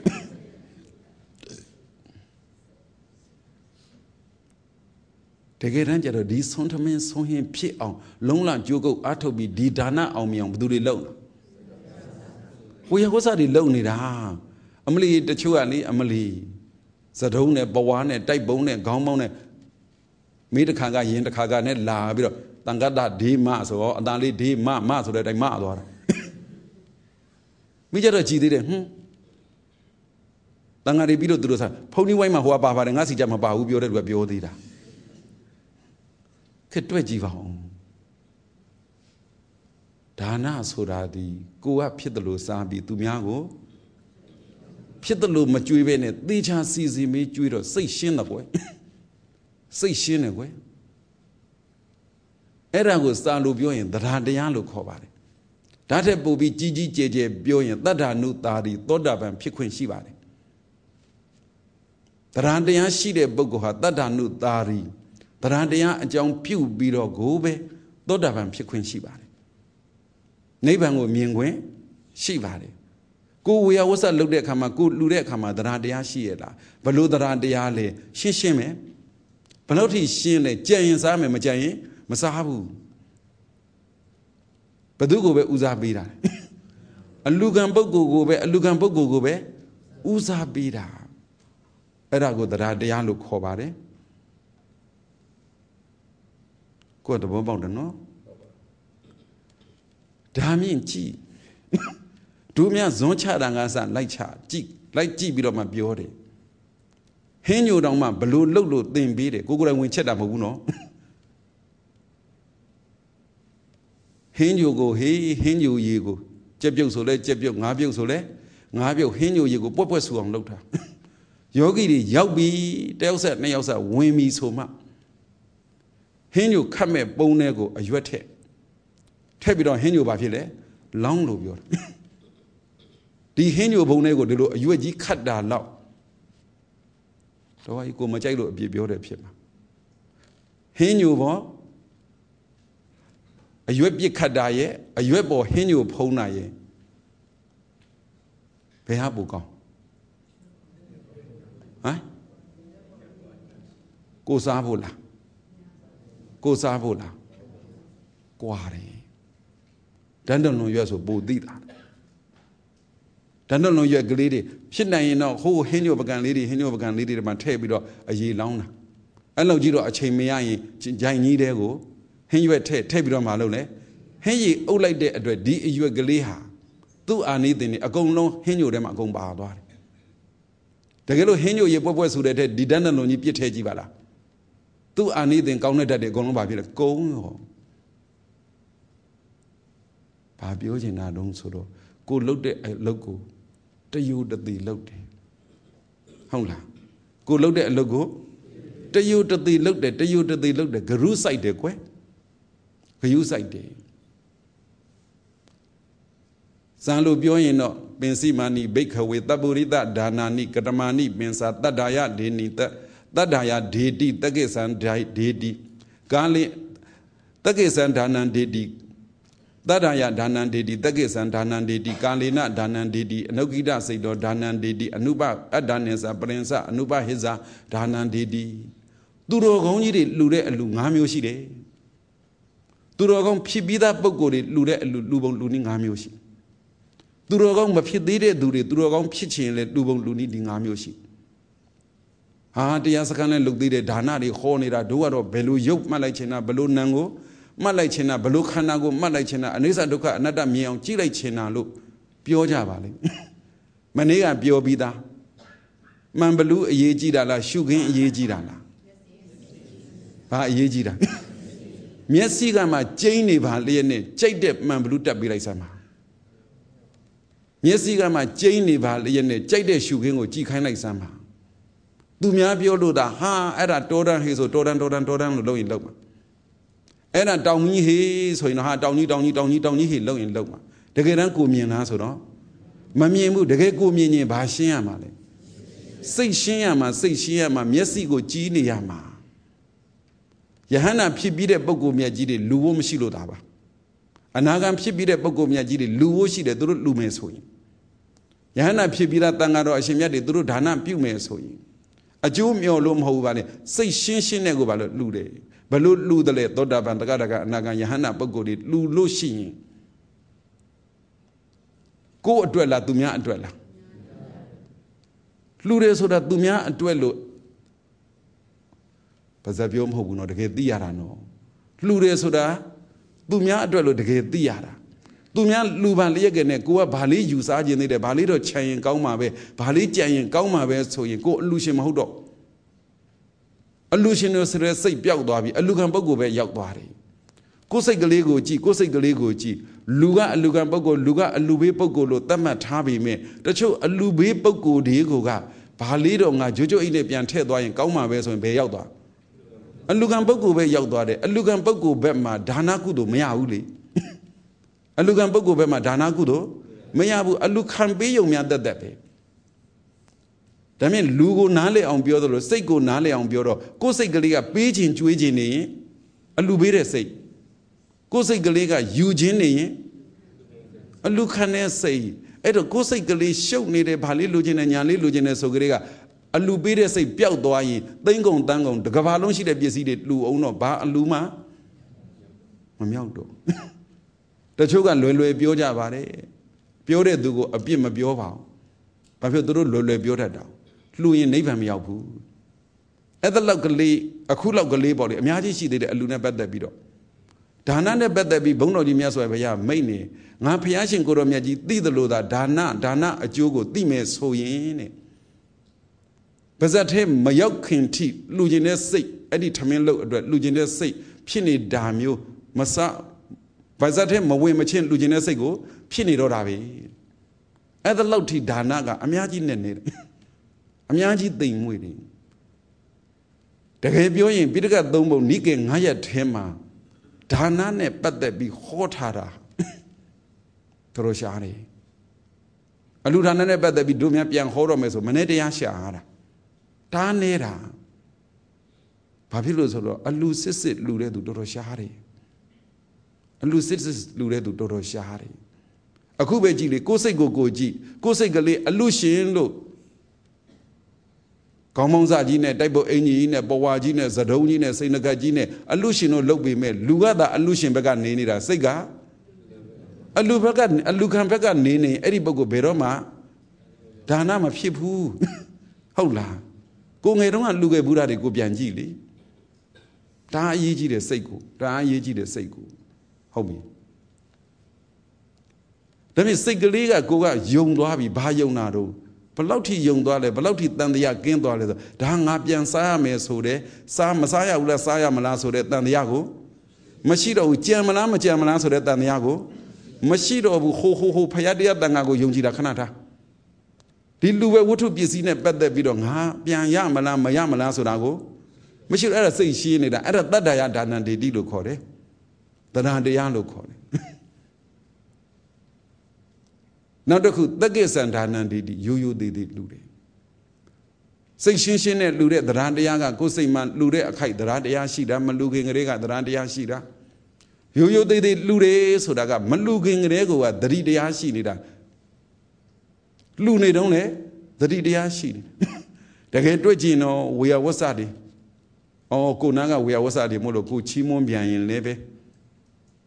တကယ်တမ်းကျတော့ဒီဆုံးထမင်းဆုံးဟင်းဖြစ်အောင်လုံးလကြိုးကုပ်အားထုတ်ပြီးဒီဒါနအောင်မြင်အောင်ဘယ်သူတွေလုပ်ဝေယဝဆတွေလုပ်နေတာအမလီတချို့ကနေအမလီစတုံးနဲ့ပဝါနဲ့တိုက်ပုံးနဲ့ခေါင်းပေါင်းနဲ့မိတခါကရင်တခါကနဲ့လာပြီးတော့တန်ကတ္တဒေမဆိုတော့အတန်လေးဒေမဆိုတဲ့အတိုင်းမသွားတာမိကြတော့ကြည်သေးတယ်တန်ဃာတွေပြီးတော့သူတို့စားဖုန်ကြီးဝိုင်းမှာဟိုကပါပါတယ်ငါစီကြမပါဘူးပြောတဲ့သူကပြောသေးတာခက်တွက်ကြည့်ပါဦးဒါနဆိုတာဒီကိုကဖြစ်တယ်လို့စားပြီးသူများကိုဖြစ်တယ်လို့မကြွေးပဲနဲ့သေချာစီစီမေးကြွေးတော့စိတ်ရှင်းတယ်ကွယ်စိတ်ရှင်းတယ်ကွယ်အဲ့ဒါကိုစာလို့ပြောရင်သဒ္ဓါတရားလို့ခေါ်ပါတယ်ဒါထက်ပိုပြီးကြီးကြီးကျယ်ကျယ်ပြောရင်တတ္ထာနုတာရီသောတာပန်ဖြစ်ခွင့်ရှိပါတယ်သဒ္ဓါတရားရှိတဲ့ပုဂ္ဂိုလ်ဟာတတ္ထာနုတာရီသဒ္ဓါတရားအကြောင်းပြုပြီးတော့ကိုပဲသောတာပန်ဖြစ်ခွင့်ရှိပါတယ်နိဗ္ဗာန်ကိုမြင်ခွင့်ရှိပါတယ်ကိုဝေယဝဆလုပ်တဲ့အခါမှာကိုလှူတဲ့အခါမှာသဒ္ဓါတရားရှိရလားဘလို့သဒ္ဓါတရားလဲရှင်းမယ်ဘလို့ထိရှင်းလဲကြံရင်စားမယ်မကြံရင်မစားဘူးဘသူကိုပဲဦးစားပေးတာအလူကံပုဂ္ဂိုလ်ကိုပဲအလူကံပုဂ္ဂိုလ်ကိုပဲဦးစားပေးတာအဲ့ဒါကိုသဒ္ဓါတရားလို့ခေါ်ပါတယ်ကိုယ်တဘောပေါက်တယ်နော်ဒါမြင့်ကြည့်တို့များဇွန်ချတာငါစလိုက်ချကြည့်လိုက်ကြည့်ပြီးတော့မှပြောတယ်ဟင်းညိုတောင်မှဘလို့လှုပ်လို့သင်ပေးတယ်ကိုယ်ကိုယ်တိုင်ဝင်ချက်တာမဟုတ်ဘူးနော်ဟင်းညိုကိုဟေးဟင်းညိုရေကိုကြက်ပြုတ်ဆိုလဲကြက်ပြုတ်ငါးပြုတ်ဆိုလဲငါးပြုတ်ဟင်းညိုရေကိုပွက်ဆူအောင်လုပ်တာယောဂီတွေရောက်ပြီးတယောက်ဆက်နှစ်ယောက်ဆက်ဝင်ပြီးဆိုမှဟင်းညိုခတ်မဲ့ပုံထဲကိုအရွက်ထက်ပြီးတော့ဟင်းညိုဘာဖြစ်လဲလောင်းလို့ပြောတာဒီဟင်းညိုဘုံထဲကိုဒီလိုအရွက်ကြီးခတ်တာလောက်တော့ကိုမကြိုက်လို့အပြစ်ပြောတယ်ဖြစ်မှာဟင်းညိုပေါ်အရွက်ပြစ်ခတ်တာရဲ့အရွက်ပေါ်ဟင်းညိုဖုံးတာရဲ့ဘယ်ဟာပူကောင်းကိုစားဖို့လားကွာတယ်ဒန်းတလွန်ရွက်ဆိုပိုသိတာဒန်းတလွန်ရွက်ကလေးတွေဖြစ်နိုင်ရင်တော့ဟိုဟင်းညိုပကံလေးတွေဒီမှာထည့်ပြီးတော့အရေးလောင်းတာအဲ့လောက်ကြီးတော့အချိန်မရရင်ဂျိုင်ကြီးတဲကိုဟင်းရွက်ထည့်ပြီးတော့မလုပ်လဲဟင်းရီအုပ်လိုက်တဲ့အတွက်ဒီအရွက်ကလေးဟာသူ့အာနိသင်တွေအကုန်လုံးဟင်းညိုထဲမှာအကုန်ပါသွားတယ်တကယ်လို့ဟင်းညိုရေပွဲဆိုတဲ့တဲ့ဒီဒန်းတလွန်ကြီးပြစ်ထည့်ကြည့်ပါလားသူ့အာနိသင်ကောင်းတဲ့ဓာတ်တွေအကုန်လုံးပါဖြစ်တယ်ကုန်းရောဘာပြောချင်တာတုံးဆိုတော့ကိုလှုပ်တဲ့အလုပ်ကိုတယူတသိလှုပ်တယ်ဟုတ်လားကိုလှုပ်တဲ့အလုပ်ကိုတယူတသိလှုပ်တယ်ဂရုစိုက်တယ်ကွယ်ဂရုစိုက်တယ်ဇံလို့ပြောရင်တော့ပင်စီမာနိဘိက္ခဝေတပ္ပုရိသဒါနာနိကတမာနိပင်စာတတ္ထာယဒေနိတတတ္ထာယဒေတိတက္ကိသံဒေတိကာလိတက္ကိသံဒါနံဒေတိတတ္ထာယဒါနံဒေတိတက္ကိသံဒါနံဒေတိကာလေနဒါနံဒေတိအနုကိတစိတ်တော်ဒါနံဒေတိအနုပအတ္တနေသပရင်စအနုပဟိဇာဒါနံဒေတိသူတော်ကောင်းကြီးတွေလှူတဲ့အလှ၅မျိုးရှိတယ်သူတော်ကောင်းဖြစ်ပြီးသားပုဂ္ဂိုလ်တွေလူတဲ့လူပုံလူနည်း၅မျိုးရှိသူတော်ကောင်းမဖြစ်သေးတဲ့သူတွေသူတော်ကောင်းဖြစ်ချင်လေလူပုံလူနည်းဒီ၅မျိုးရှိဟာတရားစခန်းနဲ့လုပ်သေးတဲ့ဒါနတွေခေါ်နေတာတို့ကတော့ဘယ်လိုရုပ်မှတ်လိုက်ချင်တာဘယ်လိုနံကိုမှတ်လိုက်ချင်တာဘယ်လိုခန္ဓာကိုမှတ်လိုက်ချင်တာအနိစ္စဒုက္ခအနတ္တမြင်အောင်ကြည့်လိုက်ချင်တာလို့ပြောကြပါလိမ့်မနေ့ကပြောပြီးသားမှန်ဘလူအရေးကြီးတာလားရှုခင်းအရေးကြီးတာလားဘာအရေးကြီးတာမျက်စိကမှကျိန်းနေပါလျက်နဲ့ကြိုက်တဲ့မှန်ဘလူတက်ပေးလိုက်စမ်းပါမျက်စိကမှကျိန်းနေပါလျက်နဲ့ကြိုက်တဲ့ရှုခင်းကိုကြည့်ခိုင်းလိုက်စမ်းပါသူများပြောလို့တာဟာအဲ့ဒါတောတန်းဟေးဆိုတောတန်းလို့လုပ်ရင်လုပ်မှာအဲ့ဒါတောင်ကြီးဟေးဆိုရင်ဟာတောင်ကြီးဟေးလုပ်ရင်လုပ်မှာတကယ်တမ်းကိုမြင်လားဆိုတော့မမြင်ဘူးတကယ်ကိုမြင်ရင်ဘာရှင်းရမှာလဲစိတ်ရှင်းရမှာမျက်စိကိုကြည့်နေရမှာယဟန္တာဖြစ်ပြီးတဲ့ပုဂ္ဂိုလ်မြတ်ကြီးတွေလူဝမရှိလို့တာပါအနာဂံဖြစ်ပြီးတဲ့ပုဂ္ဂိုလ်မြတ်ကြီးတွေလူဝရှိတယ်သူတို့လူမယ်ဆိုရင်ယဟန္တာဖြစ်ပြီးတဲ့တန်ဃာတော်အရှင်မြတ်တွေသူတို့ဒါနပြုမယ်ဆိုရင်အကျိုးမျှော်လို့မဟုတ်ပါနဲ့စိတ်ရှင်းတဲ့ကိုဘာလို့လူတယ်ဘလို့လူတယ်လေသောတာပန်တက္ကရာကအနာဂံယဟန္တာပုဂ္ဂိုလ်တွေလူလို့ရှိရင်ကိုယ်အတွက်လားသူများအတွက်လားလူတယ်ဆိုတာသူများအတွက်လို့ဘာသာပြောမဟုတ်ဘူးနော်တကယ်သိရတာနော်လူတယ်ဆိုတာသူများအတွက်လို့တကယ်သိရတာသူများလူပန်လျက်ကနဲ့ကိုကဘာလေးယူစားခြင်းသေးတယ်ဘာလေးတော့ခြံရင်ကောင်းမှာပဲဘာလေးကြံရင်ကောင်းမှာပဲဆိုရင်ကိုအလူရှင်မဟုတ်တော့အလူရှင်တို့ဆိုတဲ့စိတ်ပျောက်သွားပြီအလူခံပုဂ္ဂိုလ်ပဲရောက်သွားတယ်ကိုယ်စိတ်ကလေးကိုကြည့်လူကအလူခံပုဂ္ဂိုလ်လူကအလူဘေးပုဂ္ဂိုလ်လို့သတ်မှတ်ထားပေမဲ့တချို့အလူဘေးပုဂ္ဂိုလ်တွေကဘာလေးတော့ငါကြွအိတ်နဲ့ပြန်ထည့်သွားရင်ကောင်းမှာပဲဆိုရင်ဘယ်ရောက်သွားအလူခံပုဂ္ဂိုလ်ပဲရောက်သွားတယ်အလူခံပုဂ္ဂိုလ်ဘက်မှာဒါနကုသိုလ်မရဘူးလေအလူခံပုဂ္ဂိုလ်ဘက်မှာဒါနကုသိုလ်မရဘူးအလူခံပေးယုံများတက်ပဲဒါမြင်လူကိုနားလေအောင်ပြောသလိုစိတ်ကိုနားလေအောင်ပြောတော့ကိုယ်စိတ်ကလေးကပေးခြင်းကြွေးခြင်းနေရင်အလူပေးတဲ့စိတ်ကိုယ်စိတ်ကလေးကယူခြင်းနေရင်အလူခံတဲ့စိတ်အဲ့တော့ကိုယ်စိတ်ကလေးရှုပ်နေတယ်ဗာလေးလူခြင်းနဲ့ညာလေးလူခြင်းနဲ့ဆိုကလေးကအလူပေးတဲ့စိတ်ပျောက်သွားရင်သိန်းကုန်တန်းကုန်တစ်ကဘာလုံးရှိတဲ့ပစ္စည်းတွေလူအောင်တော့ဘာအလူမှမမြောက်တော့တချို့ကလွယ်ပြောကြပါတယ်ပြောတဲ့သူကိုအပြစ်မပြောပါဘူးဘာဖြစ်သူတို့လွယ်ပြောတတ်တာလှူရင်နိဗ္ဗာန်မရောက်ဘူးအဲ့ဒါလောက်ကလေးအခုလောက်ကလေးပေါ့လေအများကြီးရှိသေးတယ်အလူနဲ့ပတ်သက်ပြီးတော့ဒါနနဲ့ပတ်သက်ပြီးဘုန်းတော်ကြီးမြတ်စွာဘုရားမိန့်နေငါဘုရားရှင်ကိုတော်မြတ်ကြီးသိသလိုသာဒါနအကျိုးကိုသိမယ်ဆိုရင်တဲ့ပါဇက်ထဲမရောက်ခင်ထိလူကျင်တဲ့စိတ်အဲ့ဒီထမင်းလုတ်အတွက်လူကျင်တဲ့စိတ်ဖြစ်နေတာမျိုးမစပါဇက်ထဲမဝင်မချင်းလူကျင်တဲ့စိတ်ကိုဖြစ်နေတော့တာပဲအဲ့ဒါလောက်ထိဒါနကအများကြီးနဲ့နေတယ်အများကြီးသိမ်မွေ့တယ်တကယ်ပြောရင်ပိဋကတ်၃ပုံနိကေ9ရက်ထဲမှာဒါနနဲ့ပတ်သက်ပြီးဟောထားတာတော်ရှားတယ်အလူဒါနနဲ့ပတ်သက်ပြီးတို့များပြန်ဟောတော့မယ်ဆိုမနေ့တရားရှာတာတားနေတာဘာဖြစ်လို့ဆိုတော့အလူစစ်လူတဲ့သူတော်တော်ရှားတယ်အလူစစ်လူတဲ့သူတော်တော်ရှားတယ်အခုပဲကြည့်လေကိုယ်စိတ်ကိုကြည့်ကိုယ်စိတ်ကလေးအလူရှင်လို့ကောင်းမောင်းစားကြီးနဲ့တိုက်ပုတ်အင်ကြီးနဲ့ပဝါကြီးနဲ့ဇဒုံကြီးနဲ့စိန်နဂတ်ကြီးနဲ့အလူရှင်တို့လုပ်ပေမဲ့လူကသာအလူရှင်ဘက်ကနေနေတာစိတ်ကအလူခံဘက်ကနေနေအဲ့ဒီပုဂ္ဂိုလ်ဘယ်တော့မှဒါနမဖြစ်ဘူးဟုတ်လားကိုငယ်တုန်းကလူခဲ့ဘူးတာတွေကိုပြန်ကြည့်လေဒါအရေးကြီးတဲ့စိတ်ကိုဟုတ်ပြီဒါပေမဲ့စိတ်ကလေးကကိုကယုံသွားပြီဘာယုံတာတော့ဘလောက်ထိယုံသွားလဲဘလောက်ထိတန်တရားကင်းသွားလဲဆိုဒါငါပြန်စားရမယ်ဆိုတဲ့စားမစားရဘူးလားစားရမလားဆိုတဲ့တန်တရားကိုမရှိတော့ဘူးကြံမလားမကြံမလားဆိုတဲ့တန်တရားကိုမရှိတော့ဘူးဟိုဖယားတရားတန်ခါကိုယုံကြည်တာခဏထားဒီလူပဲဝတ္ထုပစ္စည်းနဲ့ပတ်သက်ပြီးတော့ငါပြန်ရမလားမရမလားဆိုတာကိုမရှိတော့အဲ့ဒါစိတ်ရှင်းနေတာအဲ့ဒါတတ္တယဒါနံဒေတိလို့ခေါ်တယ်တဏှာတရားလို့ခေါ်တယ်နောက်တစ်ခုတက္ကိစံဒါနံဒေတိရိုးရိုးသေးသေးလူတယ်စိတ်ရှင်းနဲ့လူတဲ့တရားတရားကကိုယ်စိတ်မှလူတဲ့အခိုက်တရားတရားရှိတာမလူခင်ကလေးကတရားတရားရှိတာရိုးရိုးသေးသေးလူတယ်ဆိုတာကမလူခင်ကလေးကသတိတရားရှိနေတာလူနေတုံးလေသတိတရားရှိနေတကယ်တွေ့ကြည့်တော့ဝေယဝဆတွေကိုနာကဝေယဝဆတွေမို့လို့ကိုချီးမွမ်းပြန်ရင်လည်းပဲ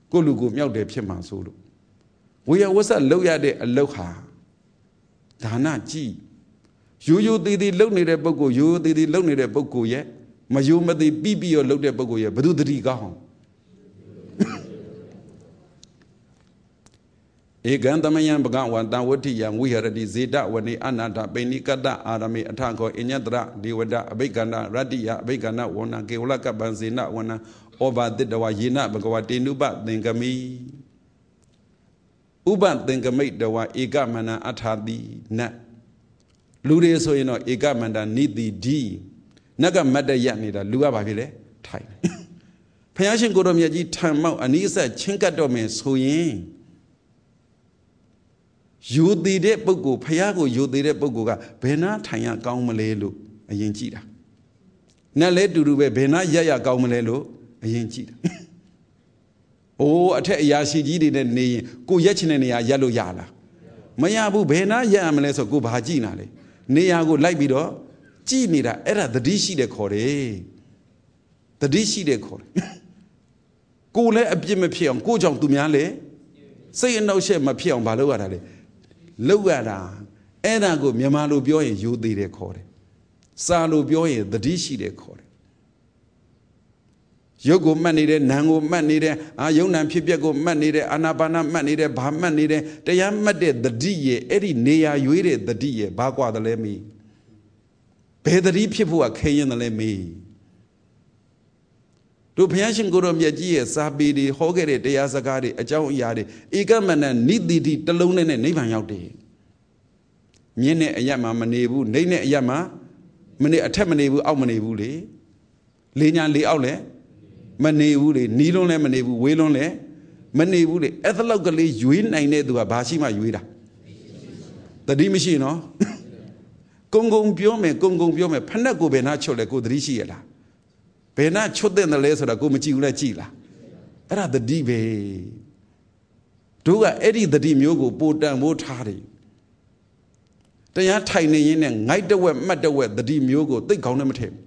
ကိုလူကိုမြောက်တယ်ဖြစ်မှာဆိုလို့ဝေယဝဆလောက်ရတဲ့အလောက်ဟာဒါနကြည့်ရိုးရိုးသေးသေးလုံနေတဲ့ပုဂ္ဂိုလ်ရိုးရိုးသေးသေးလုံနေတဲ့ပုဂ္ဂိုလ်ရဲ့မယိုမသေးပြီးရောလုံတဲ့ပုဂ္ဂိုလ်ရဲ့ဘုသူတတိကောင်းဧကံသမယံဘဂဝန္တဝဋ္ဌိယံဝိဟရတိဇေတဝနေအနာတပိဏိကတအာရမေအထခောအညတရဒေဝဒအဘိက္ခန္တရတ္တိယအဘိက္ခန္တဝဏကေဝလကပ္ပံဇေနဝဏဩဘာတိတဝယေနဘဂဝတေနုပသင်္ကမိဥပသင်္ကမိတဝဧကမန္တအထာတိနတ်လူတွေဆိုရင်တော့ဧကမန္တနိတိဒီနတ်ကမတ်တရနေတာလူကဘာဖြစ်လဲထိုင်ဘုရားရှင်ကိုတော်မြတ်ကြီးထံမောက်အနိစ္စချင်းကတ်တော်မယ်ဆိုရင်ယူတည်တဲ့ပုဂ္ဂိုလ်ဘုရားကိုယူတည်တဲ့ပုဂ္ဂိုလ်ကဘယ်နာထိုင်ရကောင်းမလဲလို့အရင်ကြည့်တာနတ်လဲတူတူပဲဘယ်နာရက်ရကောင်းမလဲလို့အရင်ကြည့်တာအိုးအထက်အရာရှိကြီးတွေနဲ့နေရင်ကိုရက်ချင်တဲ့နေရာရက်လို့ရလားမရဘူးဘယ်နာရက်ရမလဲဆိုကိုဘာကြည့်နာလဲနေရာကိုလိုက်ပြီးတော့ကြည့်နေတာအဲ့ဒါသတိရှိတဲ့ခေါ်တယ်သတိရှိတဲ့ခေါ်တယ်ကိုလည်းအပြစ်မဖြစ်အောင်ကိုကြောင့်သူများလည်းစိတ်အနှောက်အယှက်မဖြစ်အောင်မလုပ်ရတာလေလုပ်ရတာအဲ့ဒါကိုမြန်မာလိုပြောရင်ယူသေးတယ်ခေါ်တယ်စာလိုပြောရင်သတိရှိတယ်ခေါ်တယ်ရုပ်ကိုမှတ်နေတယ်နာမ်ကိုမှတ်နေတယ်ယုံနာဖြစ်ပျက်ကိုမှတ်နေတယ်အာနာပါနမှတ်နေတယ်ဘာမှတ်နေတယ်တရားမှတ်တဲ့သတိရဲ့အဲ့ဒီနေရာရွေးတဲ့သတိရဲ့ဘာကွာတယ်လဲမေးဘယ်သတိဖြစ်ဖို့ကခဲရင်တယ်လဲမေးတို့ဘုရားရှင်ကိုရောမြတ်ကြီးရဲ့စာပေတွေဟောခဲ့တဲ့တရားစကားတွေအကြောင်းအရာတွေဧကမန္တနိတိတိတလုံးနဲ့နိဗ္ဗာန်ရောက်တယ်မြင့်တဲ့အရတ်မှာမနေဘူးနှိမ့်တဲ့အရတ်မှာမနေအထက်မနေဘူးအောက်မနေဘူးလေလေးညာလေးအောက်လဲမနေဘူးလေနီးလုံးလည်းမနေဘူးဝေးလုံးလည်းမနေဘူးလေအဲ့ဒါလောက်ကလေးရွေးနိုင်တဲ့သူကဘာရှိမှရွေးတာတတိမရှိနော်ကုံကုံပြောမယ်ကုံကုံပြောမယ်ဖက်ကိုဘယ်နာချွတ်လဲကိုတတိရှိရလားဘယ်နာချွတ်တဲ့လဲဆိုတာကိုမကြည့်ဘူးလားကြည့်လားအဲ့ဒါတတိပဲတို့ကအဲ့ဒီတတိမျိုးကိုပိုတန်ဖို့ထားတယ်တရားထိုင်နေရင်းနဲ့ငိုက်တဝက်မှတ်တဝက်တတိမျိုးကိုသိကောင်းနဲ့မထည့်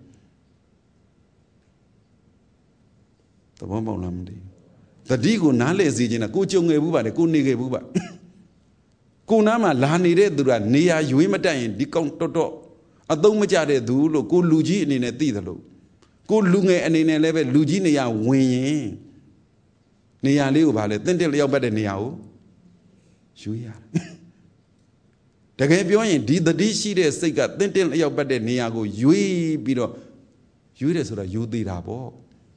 သဘောပေါက်လားမသိသတိကိုနားလေစေခြင်းနဲ့ကိုကြုံငယ်ဘူးပါလေကိုနေခဲ့ဘူးပါကိုနားမှာလာနေတဲ့သူကနေရာရွေးမတတ်ရင်ဒီကောင်တော်အသုံးမကျတဲ့သူလို့ကိုလူကြီးအနေနဲ့သိတယ်လို့ကိုလူငယ်အနေနဲ့လည်းပဲလူကြီးနေရာဝင်ရင်နေရာလေးကိုဗာလဲတင့်တယ်လျောက်ပတ်တဲ့နေရာကိုရွေးရတယ်တကယ်ပြောရင်ဒီသတိရှိတဲ့စိတ်ကတင့်တယ်လျောက်ပတ်တဲ့နေရာကိုရွေးပြီးတော့ရွေးတယ်ဆိုတာယူသေးတာပေါ့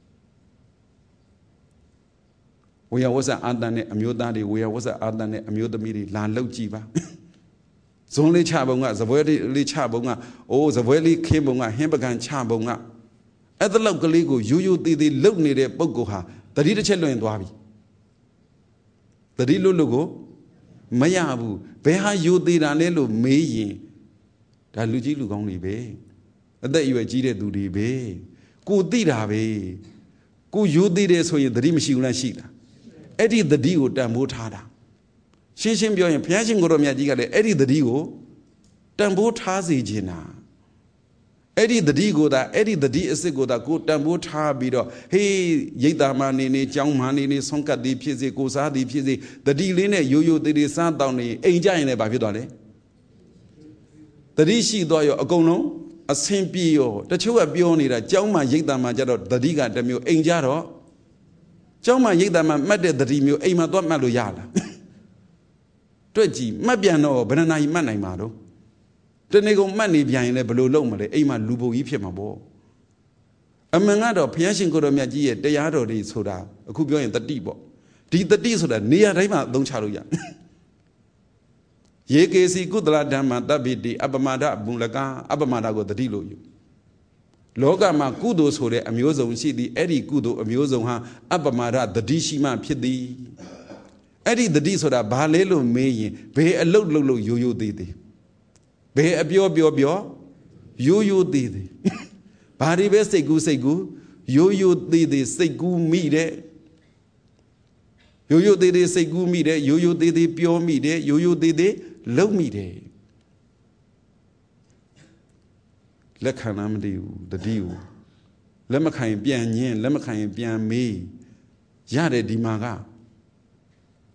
ဝေယဝဆအာတန်နဲ့အမျိုးသားတွေဝေယဝဆအာတန်နဲ့အမျိုးသမီးတွေလာလှုပ်ကြည့်ပါဇုံလေးချပုံကဇပွဲလေးချပုံကအိုးဇပွဲလေးခင်းပုံကဟင်းပကံချပုံကအဲ့ဒါလောက်ကလေးကိုယူယူသေးသေးလှုပ်နေတဲ့ပုဂ္ဂိုလ်ဟာတတိတစ်ချက်လွင်သွားပြီတတိလွတ်လို့ကိုမရဘူးဘယ်ဟာယူသေးတာလဲလို့မေးရင်ဒါလူကြီးလူကောင်းတွေပဲအသက်အရွယ်ကြီးတဲ့သူတွေပဲကိုသိတာပဲကိုယူသေးတယ်ဆိုရင်တတိမရှိဘူးလားရှိလားအဲ့ဒီသတိကိုတန်ဖိုးထားတာရှင်းရှင်းပြောရင်ဘုရားရှင်ကိုရောမြတ်ကြီးကလည်းအဲ့ဒီသတိကိုတန်ဖိုးထားစေခြင်းတာအဲ့ဒီသတိကိုသာအဲ့ဒီသတိအစစ်ကိုသာကိုတန်ဖိုးထားပြီးတော့ဟေးရိတ်တာမနေနေကြောင်းမနေနေဆုံးကတ်သည်ဖြစ်စေကိုစားသည်ဖြစ်စေသတိလေးနဲ့ရိုးရိုးသေးသေးစားတောင်းနေအိမ်ကြရင်လည်းဘာဖြစ်သွားလဲသတိရှိသွားရောအကုန်လုံးအဆင်ပြေရောတချို့ကပြောနေတာကြောင်းမှရိတ်တာမှကြတော့သတိကတစ်မျိုးအိမ်ကြတော့ကျောင်းမှာရိတ်တာမှမှတ်တဲ့သတိမျိုးအိမ်မှာသွားမှတ်လို့ရလားတွေ့ကြည့်မှတ်ပြန်တော့ဘယ်နှနာရီမှတ်နိုင်မှာတော့တနေ့ကုန်မှတ်နေပြန်ရင်လည်းဘယ်လိုလုပ်မလဲအိမ်မှာလူပုံကြီးဖြစ်မှာပေါ့အမှန်ကတော့ဘုရားရှင်ကိုယ်တော်မြတ်ကြီးရဲ့တရားတော်တွေဆိုတာအခုပြောရင်တတိပေါ့ဒီတတိဆိုတာနေရာတိုင်းမှာအသုံးချလို့ရယေကေစီကုသလဓမ္မတပ္ပိတိအပမဒဘုံလကအပမဒကိုတတိလို့ယူလောကမှာကုသိုလ်ဆိုတဲ့အမျိုးစုံရှိသည်အဲ့ဒီကုသိုလ်အမျိုးစုံဟာအပမဒတတိရှိမှဖြစ်သည်အဲ့ဒီတတိဆိုတာဘာလဲလို့မေးရင်ဘယ်အလုတ်လုတ်လို့ရိုးရိုးသေးသေးဘယ်အပြောပြောပြောရိုးရိုးသေးသေးဘာတွေပဲစိတ်ကူးရိုးရိုးသေးသေးစိတ်ကူးမိတဲ့ရိုးရိုးသေးသေးစိတ်ကူးမိတဲ့ရိုးရိုးသေးသေးပြောမိတဲ့ရိုးရိုးသေးသေးလုံမိတယ်လက်ခံနာမတည်ဘူးတတိကိုလက်မခံရင်ပြန်ညင်းလက်မခံရင်ပြန်မေးရတယ်ဒီမှာက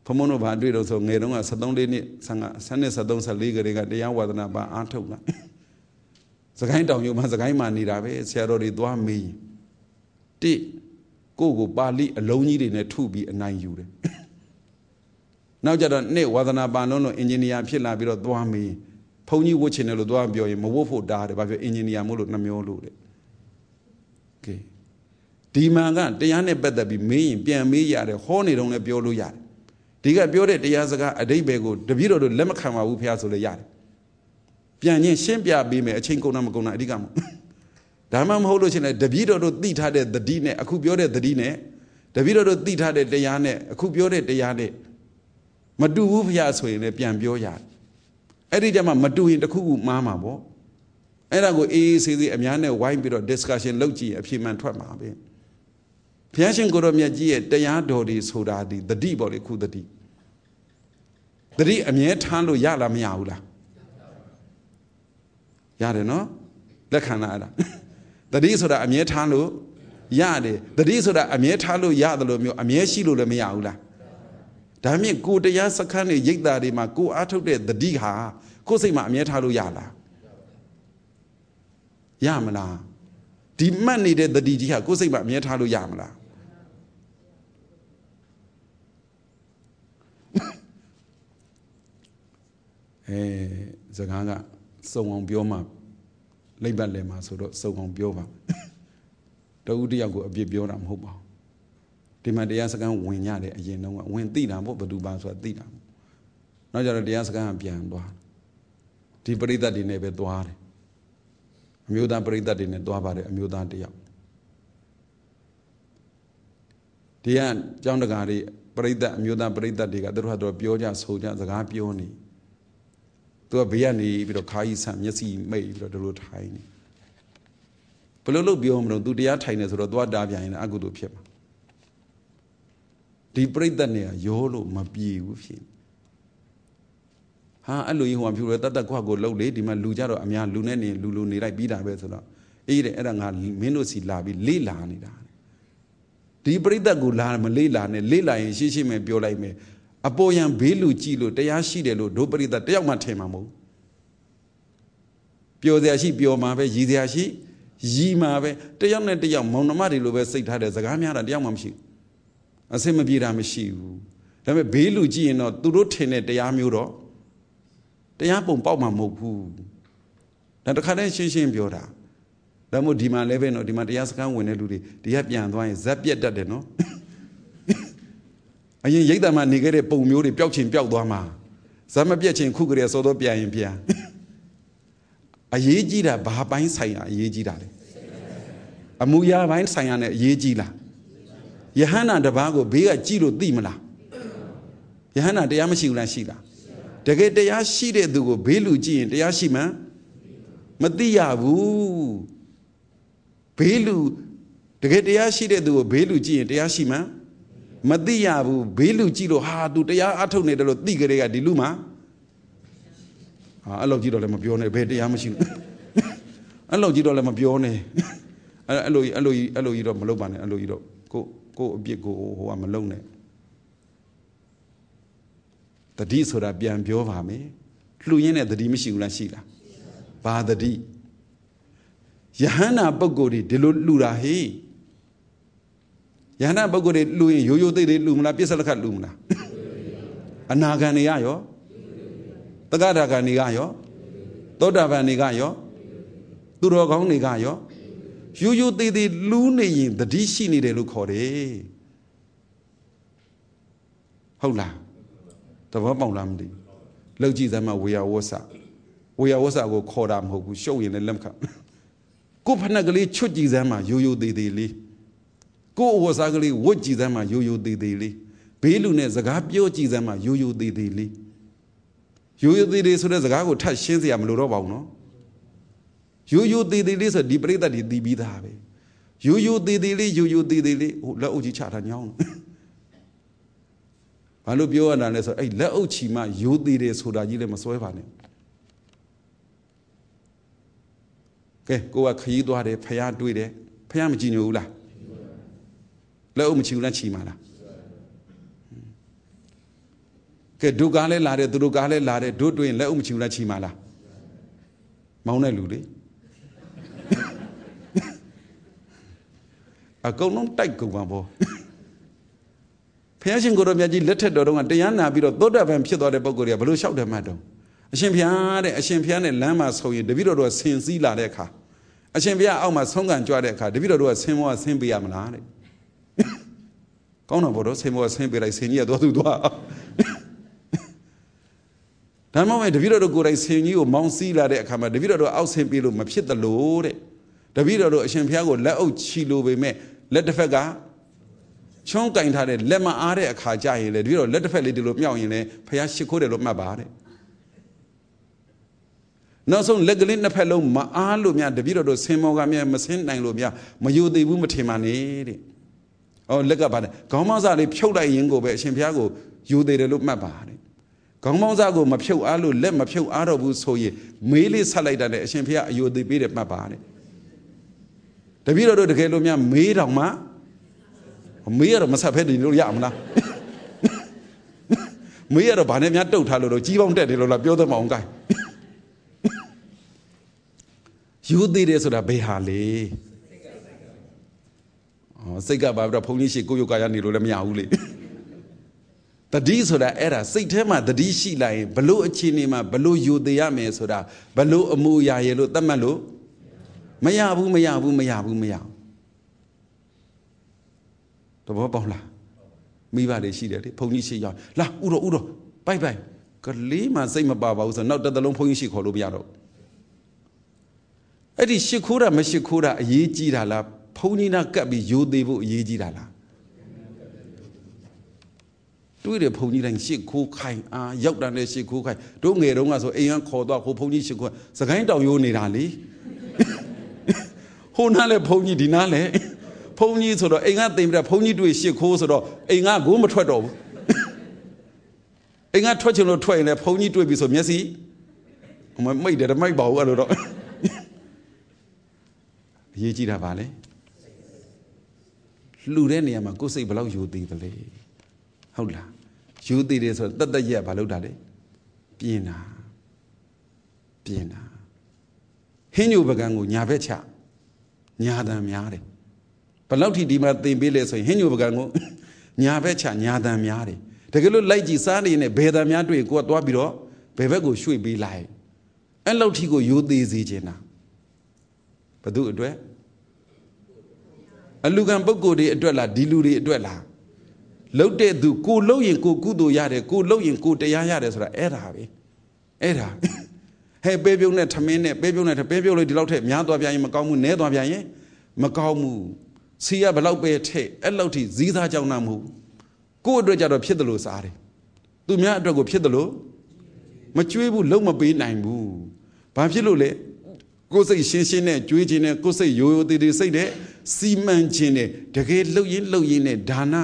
Pomono Badri so Nedonga Sadonde Sanga Sane Sadon Saliga de Yawadana Ba Antona. The kind of you must a guy man need a Sierra de Dua me. T. Go Bali alone in a 2B and 9 euro. Now Jadan Ne Wadana Banono engineer Pila Biro Dua me. Pony watching a Dua Bio in Mawofo died about your engineer Molo Namio. Okay. Dimanga, the Yane better be me, Pia me at a horny on a Biolo yard. Diga Biore de Yazaga a day bego, the Viro de Lemakama Upiazo the yard. Pianin Shempia be me a chinko namagona digam. Damam Holochin, the Viro do Dita the Dine, a cubiore the Dine, the Viro do Dita de Yane, a cubiore de Yane. Madu Upiazo in a Pian Bioyard. Edijama Madu in the Kugu Mama bo. And I go easy a Miane wine bit of discussion logi a few man twama. Piashin Goromia, the Yadori Sodadi, the D body could the D. The D a mere tando yala miaula. Yade no? The Canada. The D so that a mere tando yade, the D so that a mere talo yadalo, a mere shilo the miaula. Damien go the Yasakani Yigdadi ma go out of the Diha, Cosima mere talo yala. Yamala. Demand needed the DGA, Cosima mere talo yamala. Zaganga, so on Bioma, Labor Lema, so on Bioma. The Udiago of Bioram Hoba. Demand the Yasagan when Yade, you know, when Dina, what do Bans or Dina. Not the Yasagan Pian. Tipari that in a Duare. Muda break that in a Duabare, a Muda dia. Dian, John the Gari, break that, Muda break that digger, the Rado Bioja, Soja, the Gapioni. To a Biani, with a Kai Sam, Yasi, made the road tiny. Pololo Biom, do the Atinus or Duadavia in Agudu Piema. Deep break that near Yolo, Mabi with him. Ha, I know you want people that go low lady, my Lujaro, Amia Lunani, Luluni, like Bida Vesala. Ede Edanga, Menosi Labi, Lila Nida. Deep break that good lam, Lila, and Lila, and she may be like me. A boy and Belu Chilo, they are she de lo, nobody that they are my temamo. Pio de Ashi, Pio Mabe, Yiziashi, Yi Mabe, the young and the young Monomari Lover said had as a Gamia and Yamamshi. A semi Bidamishi. Then a Belu G or Durotene de Amuro. The Yapon Poma Mopu. Then the Kadenshi Biora. The Modima Leven or Dimatiaskan when they do the Yapian wine, Zapiet that no. I ain't that man negated Pomuri, Belchin Beldama. Some of Biachin Kugria Sodo Pia in Pia. A Yejida Bahabain Saya, Yejida. A Muya Vine Sayana, Yejila. Yahana the Bago, Bea Giro Dimala. Yahana the Yamashila Shila. The get the Yashide do Belu G and the Yashima Madia Woo Belu. The get the Yashide do Belu G and the Yashima Madia Woo Belu Giro Ha do the Atone de Tigre di Luma. I love Giro Lamabione, Betty Yamashin. I love Giro Lamabione. I love you, Maloban, I love you. Go, be go, who am alone. The D so that Bian Biovame, Luyen at the Dimishula Shila. Ba the D. Yahana Bogodi, de Lura he. Yana Bogodi, Louis, Yo de Lumna, Pisalaka Lumna. Anaganiayo, the Gadaganiayo, Dodavanigayo, Durogonigayo. You did the Luni, the Dishini de Lucore. Hola. The Wabamdi. Logi them we are wasa. We are wasa go call them who show in the lemka. Go Panagali chuji them, you de daily. Go was ugly, what ji them, you de daily. Belune Zagapio ji them, you de daily. You de daily so that the guy will touch Shenzi Amluro no. You de daily is a deep that it be the habe. You de daily, you de daily, la uji chat and young. I look you and I said, hey, let Ochima, you did this who are you must wave on it. Okay, go a Kido had a Paya do it, Payam Ginula. Let Omchula Chimana. ကဲဒုကားလဲလာတယ်သူတို့ကားလဲလာတယ်တို့တွင်လက်အုပ်မချူလားချီမာလားမောင်းတဲ့လူလေအကုန်လုံးတိုက်ကုန်ပါဘောဖះရှင်ကိုရောမြတ်ကြီးလက်ထက်တော်တုန်းကတရားနာပြီးတော့သောတာပန်ဖြစ်သွားတဲ့ပုဂ္ဂိုလ်တွေကဘယ်လိုလျှောက်တယ်မှတ်တော့အရှင်ဘုရားတဲ့အရှင်ဘုရားနဲ့လမ်းမှာဆုံရင်တပည့်တော်တို့ဆင်စည်းလာတဲ့အခါအရှင်ဘုရားအောက်မှာဆုံးကန်ကြွတဲ့အခါတပည့်တော်တို့ကဆင်းမောဆင်းပေးရမလားတဲ့ကောင်းတော့ဘောတော့ဆင်းမောဆင်းပေးလိုက်ဆင်ကြီးကသွားသူသွားဒါမှမဟုတ်တပည့်တော်တို့ကိုယ်တိုင်ဆင်ကြီးကိုမောင်းစည်းလာတဲ့အခါမှာတပည့်တော်တို့အောက်ဆင်းပေးလို့မဖြစ်သလိုတဲ့တပည့်တော်တို့အရှင်ဘုရားကိုလက်အုပ်ချီလို့ပေမဲ့လက်တစ်ဖက်ကချောင်းကင်ထားတဲ့လက်မအားတဲ့အခါကြရင်လေတပည့်တော်လက်တစ်ဖက်လေးဒီလိုမြောက်ရင်လေဘုရားရှိခိုးတယ်လို့မှတ်ပါတဲ့နောက်ဆုံးလက်ကလေးနှစ်ဖက်လုံးမအားလို့များတပည့်တော်တို့ဆင်းမောကများမဆင်းနိုင်လို့များမယိုသေးဘူးမထင်ပါနဲ့တဲ့။အော်လက်ကပါတယ်ခေါင်းမောင်းစားလေးဖြုတ်လိုက်ရင်ကိုပဲအရှင်ဘုရားကိုယိုသေးတယ်လို့မှတ်ပါတဲ့။ခေါင်းမောင်းစားကိုမဖြုတ်အားလို့လက်မဖြုတ်အားတော့ဘူးဆိုရင်မေးလေးဆက်လိုက်တာနဲ့အရှင်ဘုရားအယိုသေးပေးတယ်မှတ်ပါတဲ့။တပည့်တော်တို့တကယ်လို့များမေးတော့မှမေးရတော့မဆက်ဖဲနေလို့ရမလား။မေးရတော့ဗာနဲ့များတုတ်ထားလို့တော့ကြီးပေါင်းတက်တယ်လို့လားပြောသမောင်းကိုင်းယူသေးတယ်ဆိုတာဘယ်ဟာလဲစိတ်ကပါပြီးတော့ဘုန်းကြီးရှိကိုယုတ်ကရနေလို့လည်းမရဘူးလေတတိဆိုတာအဲ့ဒါစိတ်ထဲမှာတတိရှိလိုက်ရင်ဘလို့အခြေအနေမှာဘလို့ယူသေးရမယ်ဆိုတာဘလို့အမှုရာရဲ့လို့သတ်မှတ်လို့မရဘူးတဘောပေါက်လားမိဘတွေရှိတယ်လေဘုန်းကြီးရှိရောက်လာဥတော်ပိုက်ကလေးမှစိတ်မပါပါဘူးဆိုတော့နောက်တစ်သလုံးဘုန်းကြီးရှိခေါ်လို့မရတော့အဲ့ဒီရှ िख ိုးတာမရှ िख ိုးတာအရေးကြီးတာလားဘုန်းကြီးနာကပ်ပြီးယိုသေးဖို့အရေးကြီးတာလားတွေးတယ်ဘုန်းကြီးတိုင်းရှ िख ိုးခိုင်အားရောက်တာနဲ့ရှ िख ိုးခိုင်တို့ငယ်တုန်းကဆိုအိမ်ကခေါ်တော့ဟိုဘုန်းကြီးရှ िख ိုးစကိုင်းတောင်ရိုးနေတာလေဟိုနားလဲဘုန်းကြီးဒီနားလဲဘုန်းကြီးဆိုတော့အိမ်ကတင်ပြီးတော့ဘုန်းကြီးတွေ့ရှ िख ိုးဆိုတော့အိမ်ကကိုမထွက်တော့ဘူးအိမ်ကထွက်ချင်လို့ထွက်ရင်လည်းဘုန်းကြီးတွေ့ပြီဆိုမျက်စိမိတ်တယ်မိုက်ပါဘူးအဲ့လိုတော့အရေးကြီးတာပါလေလှူတဲ့နေရာမှာကိုယ်စိတ်ဘယ်လောက်ယူသေးသလဲဟုတ်လားယူသေးတယ်ဆိုတော့တတ်ရက်ဘာလုပ်တာလဲပြင်းတာဟင်းညိုပကံကိုညာဘက်ချညာတန်များတယ်ဘယ်လောက်ထိဒီမှာသင်ပေးလဲဆိုရင်ဟင်းညိုပကံကိုညာဘက်ချညာတန်များတယ်တကယ်လို့လိုက်ကြည့်စားနေနဲ့ဘယ်တန်များတွေ့ကိုကသွားပြီးတော့ဘယ်ဘက်ကိုရွှေ့ပေးလိုက်အဲ့လောက်ထိကိုယူသေးစေချင်တာဘသူအတွက်အလူကံပုဂ္ဂိုလ်တွေအတွက်လားဒီလူတွေအတွက်လားလှုပ်တဲ့သူကိုလှုပ်ရင်ကိုကုသိုလ်ရတယ်ကိုလှုပ်ရင်ကိုတရားရတယ်ဆိုတာအဲ့ဒါပဲအဲ့ဒါဟဲ့ပဲပြုံးနဲ့ထမင်းနဲ့ပဲပြုံးနဲ့ပဲပြုံးလို့ဒီလောက်ထက်များသွားပြန်ရင်မကောင်းဘူးနဲသွားပြန်ရင်မကောင်းဘူးစီရဘလောက်ပဲထက်အဲ့လောက်ထိဇီးသားကြောင်းနာမဟုတ်ကိုယ့်အတွက်ကြတော့ဖြစ်တယ်လို့စားတယ်သူများအတွက်ကိုဖြစ်တယ်လို့မကြွေးဘူးလုံးမပေးနိုင်ဘူးဘာဖြစ်လို့လဲကိုယ်စိတ်ရှင်းနဲ့ကြွေးခြင်းနဲ့ကိုယ်စိတ်ရိုးရိုးသေးသေးစိတ်နဲ့စီမံခြင်းနဲ့တကယ်လှုပ်ရင်းနဲ့ဒါန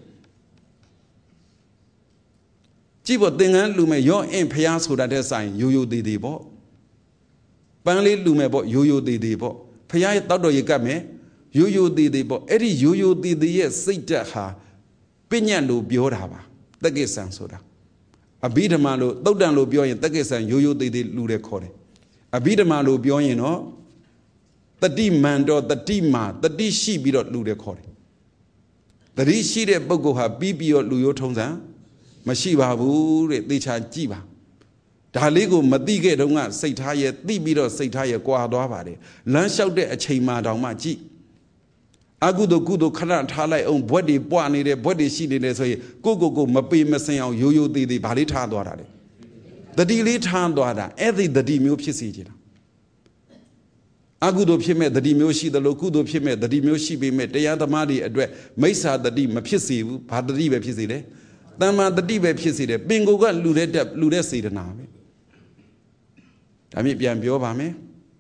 ကြည့်ဖို့သင်္ကန်းလူမဲ့ရောအင်းဖျားဆိုတာတဲ့ဆိုင်ရိုးရိုးသေးသေးပေါ့ပန်းလေးလူမဲ့ပေါ့ရိုးရိုးသေးသေးပေါ့ဖျားရဲ့တောက်တော်ရေကတ်မဲ့ရိုးရိုးသေးသေးပေါ့အဲ့ဒီရိုးရိုးသေးသေးရဲ့စိတ်ဓာတ်ဟာပညတ်လို့ပြောတာပါတက္ကိဆံဆိုတာအဘိဓမ္မာလို့သုတ်တန်လို့ပြောရင်တက္ကိဆံရိုးရိုးသေးသေးလူတဲ့ခေါ်တယ်အဘိဓမ္မာလို့ပြောရင်တော့တတိမန်တော့တတိမာတတိရှိပြီးတော့လူတယ်ခေါ်တယ်တတိရှိတဲ့ပုဂ္ဂိုလ်ဟာပြီးပြီးတော့လူရိုးထုံးစံမရှိပါဘူးတဲ့သေချာကြည့်ပါဒါလေးကိုမသိခဲ့တုန်းကစိတ်ထားရဲ့သိပြီးတော့စိတ်ထားရဲ့ကွာသွားပါတယ်လမ်းလျှောက်တဲ့အချိန်မှတောင်မှကြည့်အကုသိုလ်ကုသိုလ်ခဏထားလိုက်အောင်ဘွက်တွေပွားနေတယ်ဘွက်တွေရှိနေတယ်ဆိုရင်ကိုမပေမစင်အောင်ရိုးရိုးသေးသေးဗာလေးထားသွားတာလေတတိလေးထားသွားတာအဲ့ဒီတတိမျိုးဖြစ်စီကြတာအကုသိုလ်ဖြစ်မဲ့တတိမျိုးရှိတယ်လို့ကုသိုလ်ဖြစ်မဲ့တတိမျိုးရှိပေမဲ့တရားသမားတွေအတွက်မိစ္ဆာတတိမဖြစ်စေဘူးဘာတတိပဲဖြစ်စေတယ်တမ္မာတတိပဲဖြစ်စေတယ်ပင်ကိုကလူတဲ့စေတနာပဲဒါမြင့်ပြန်ပြောပါမယ်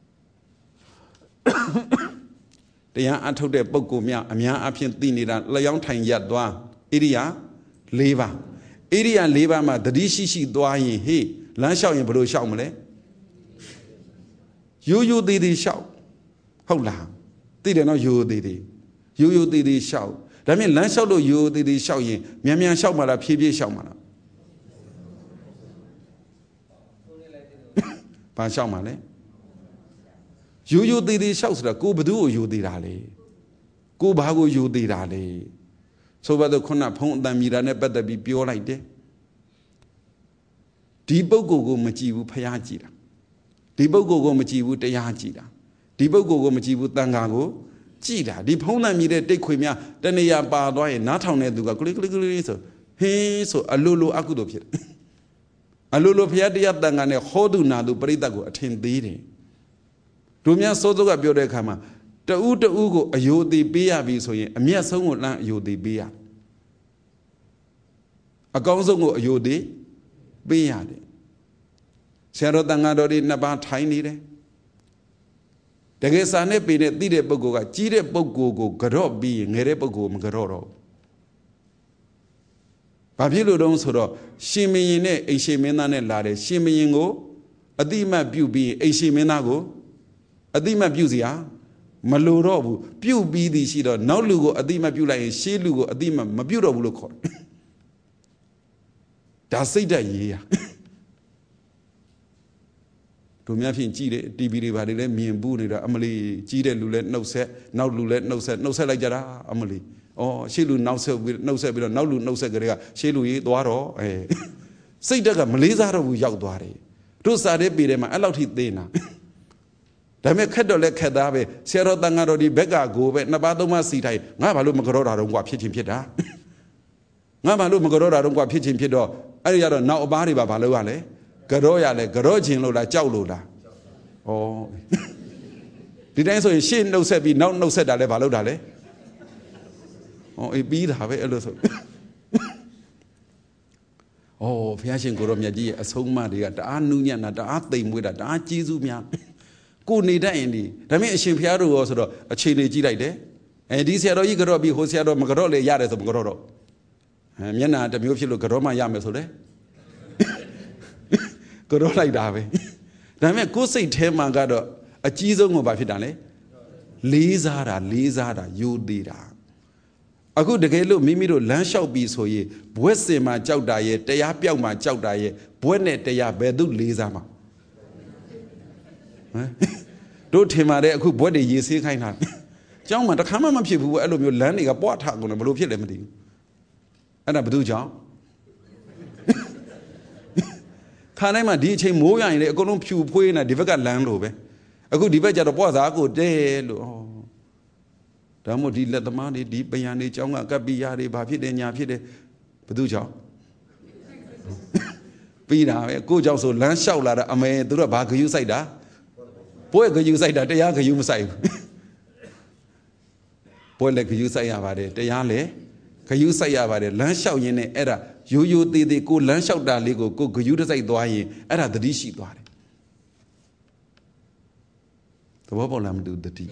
တရားအထုတ်တဲ့ပုဂ္ဂိုလ်များအများအပြားသိနေတာလျောင်းထိုင်ရသွားဣရိယာ၄ပါးဣရိယာ၄ပါးမှာတတိရှိသွားရင်ဟေးလမ်းလျှောက်ရင်ဘယ်လိုလျှောက်မလဲရိုးရိုးသေးသေးလျှောက်ဟုတ်လားသိတယ်နော်ရိုးသေးသေးလျှေောက်ဒါမြင်လမ်းလျှောက်လို့ရိုးသေးသေးလျှောက်ရင်မြန်လျှောက်မှာလားဖြည်းဖြည်းလျှောက်မှာလားဘာလျှောက်မှာလဲရိုးရိုးသေးသေးလျှောက်ဆိုတာကိုဘသူ့ကိုရိုးသေးတာလေကိုဘာကိုရိုးသေးတာလေဆိုပါတော့ခုနဖုံးအတန်မြည်တာနဲ့ပတ်သက်ပြီးပြောလိုက်တယ်ဒီပုဂ္ဂိုလ်ကိုမကြည့်ဘူးဖျားကြည့်တာဒီပုဂ္ဂိုလ်ကိုမကြည့်ဘူးတရားကြည့်တာဒီပုဂ္ဂိုလ်ကိုမကြည့်ဘူးတန်ခါကိုကြည့်တာဒီဖုံးတန်မြည်တဲ့တိတ်ခွေများတဏှာပါသွားရင်နားထောင်တဲ့သူကကလေးကလေးကလေးဆိုဟင်းဆိုအလိုလိုအကုသို့ဖြစ်တယ်အလိုလိုဖျားတရားတန်ခါနဲ့ဟောသူနာသူပရိသတ်ကိုအထင်သေးတယ်တို့များစိုးစိုးကပြောတဲ့အခါမှာတူးတူးကိုအယိုသေးပေးရပြီဆိုရင်အမျက်ဆုံးကိုလမ်းအယိုသေးပေးရအကောင်းဆုံးကိုအယိုသေးပေးရတယ်ဆရာတော်တန်ဃာတော်တွေနှစ်ပါးထိုင်နေတယ်တကယ်စာနဲ့ပေနဲ့သိတဲ့ပုဂ္ဂိုလ်ကကြီးတဲ့ပုဂ္ဂိုလ်ကိုကြော့ပြီးငယ်တဲ့ပုဂ္ဂိုလ်မကြော့တော့ဘာဖြစ်လို့တုံးဆိုတော့ရှင်မင်းနဲ့အိမ်ရှင်မင်းသားနဲ့လာတယ်ရှင်မင်းကိုအတိမတ်ပြုပြီးအိမ်ရှင်မင်းသားကိုအတိမတ်ပြုစရာမလိုတော့ဘူးပြုတ်ပြီးသည်ရှိတော့နောက်လူကိုအတိမတ်ပြုတ်လိုက်ရင်ရှေးလူကိုအတိမတ်မပြုတ်တော့ဘူးလို့ခေါ်တယ်ဒါစိတ်ဓာတ်ရေးရတို့များဖြင့်ကြည့်တယ် TV တွေဘာတွေလဲမြင်ဘူးနေတာအမလီကြီးတဲ့လူလဲနှုတ်ဆက်နောက်လူလဲနှုတ်ဆက်လိုက်ကြတာအမလီဩရှေးလူနောက်ဆက်ပြီးနှုတ်ဆက်ပြီးတော့နောက်လူနှုတ်ဆက်ကြတဲ့ကရှေးလူရေးသွားတော့စိတ်ဓာတ်ကမလေးစားတော့ဘူးရောက်သွားတယ်တို့စားတဲ့ပေထဲမှာအဲ့လောက်ထိသေးနာဒါပေမဲ့ခက်တော့လဲခက်သားပဲဆရာတော်တန်ဃာတော်ဒီဘက်ကကိုပဲနှစ်ပါးသုံးပါးစီထိုင်ငါဘာလို့မကြောတာတော့ကွာဖြစ်ချင်းဖြစ်တာငါဘာလို့မကြောတာတော့ကွာဖြစ်ချင်းဖြစ်တော့အဲ့ဒီကတော့နောက်အပားတွေပါဘာလို့ရလဲကြောရလဲကြောခြင်းလို့လားကြောက်လို့လားဩဒီတိုင်းဆိုရင်ရှေ့နှုတ်ဆက်ပြီးနောက်နှုတ်ဆက်တာလဲဘာလို့တာလဲဩအေးပြီးတာပဲအဲ့လိုဆိုဩဘုရားရှင်ကိုရောမြတ်ကြီးရဲ့အဆုံးအမတွေကတအားနူးညံ့တာတအားသိမ်မွေးတာတအားကျေးဇူးများကိုနေတတ်ရင်ဒီဒါပေမဲ့အရှင်ဘုရားတို့ရောဆိုတော့အခြေအနေကြည့်လိုက်တယ်ဒီဆရာတော်ကြီးကြော့ပြီးဟိုဆရာတော်မကြော့လေရတယ်ဆိုမကြော့တော့မျက်နှာတစ်မျိုးဖြစ်လို့ကြော့မှရမယ်ဆိုလေကြော့လိုက်တာပဲဒါပေမဲ့ကိုယ်စိတ်ထဲမှာကတော့အကြီးဆုံးကဘာဖြစ်တာလဲလေးစားတာယိုသေးတာအခုတကယ်လို့မိမိတို့လမ်းလျှောက်ပြီးဆိုရင်ဘွဲ့စင်မှာကြောက်တာရဲ့တရားပြောက်မှာကြောက်တာရဲ့ဘွဲ့နဲ့တရားဘယ်သူလေးစားမှာတို့ထင်ပါတယ်အခုဘွက်တွေရေဆေးခိုင်းတာကျောင်းမှာတခါမှမဖြစ်ဘူးအဲ့လိုမျိုးလမ်းတွေကပွားထကုန်တယ်ဘလို့ဖြစ်လဲမသိဘူးအဲ့ဒါဘယ်သူကြောင့်ခါတိုင်းမှာဒီအချိန်မိုးရရင်လေအကုန်လုံးဖြူဖွေးနေတာဒီဘက်ကလမ်းလို့ပဲအခုဒီဘက်ကျတော့ပွားစားကိုတဲလို့ဒါမှမဟုတ်ဒီလက်သမားတွေဒီပယံတွေကျောင်းကကပ်ပီယာတွေဘာဖြစ်တယ်ညာဖြစ်တယ်ဘယ်သူကြောင့်ပြီးတာပဲကိုကြောင့်ဆိုလမ်းလျှောက်လာတာအမေသူတို့ကဘာဂယုစိုက်တာဘွဲ့ဂယုစိုက်တာတရားဂယုမစိုက်ဘူးဘွဲ့လည်းဂယုစိုက်ရပါတယ်တရားလည်းဂယုစိုက်ရပါတယ်လမ်းလျှောက်ရင်းနဲ့အဲ့ဒါရိုးရိုးသေးသေးကိုလမ်းလျှောက်တာလေးကိုဂယုတစိုက်သွားရင်အဲ့ဒါတတိရှိသွားတယ်သဘောပေါက်လားမတူတတိ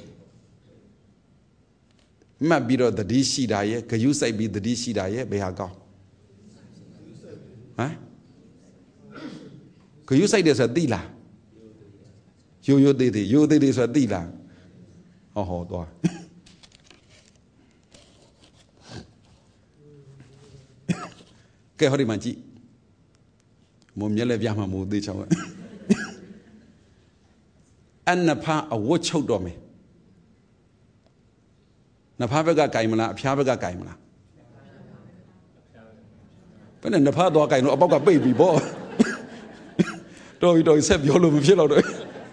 မှတ်ပြီးတော့တတိရှိတာရဲ့ဂယုစိုက်ပြီးတတိရှိတာရဲ့ဘယ်ဟာကောင်းဟမ်ဂယုစိုက်တယ်ဆိုတာသိလားရိုးသေးသေးဆိုတာသိလားဟောသွားကဲဟောဒီမှာကြည့်မုံမြက်လည်းပြမှာမို့သေးချောင်းအနဖာအဝတ်ချုပ်တော်မယ်နဖာဘက်ကကြိုင်မလားအဖျားဘက်ကကြိုင်မလားဘယ်နဲ့နဖာသွားကြိုင်တော့အပေါက်ကပိတ်ပြီပေါ့တော်ပြီဆက်ပြောလို့မဖြစ်တော့တော့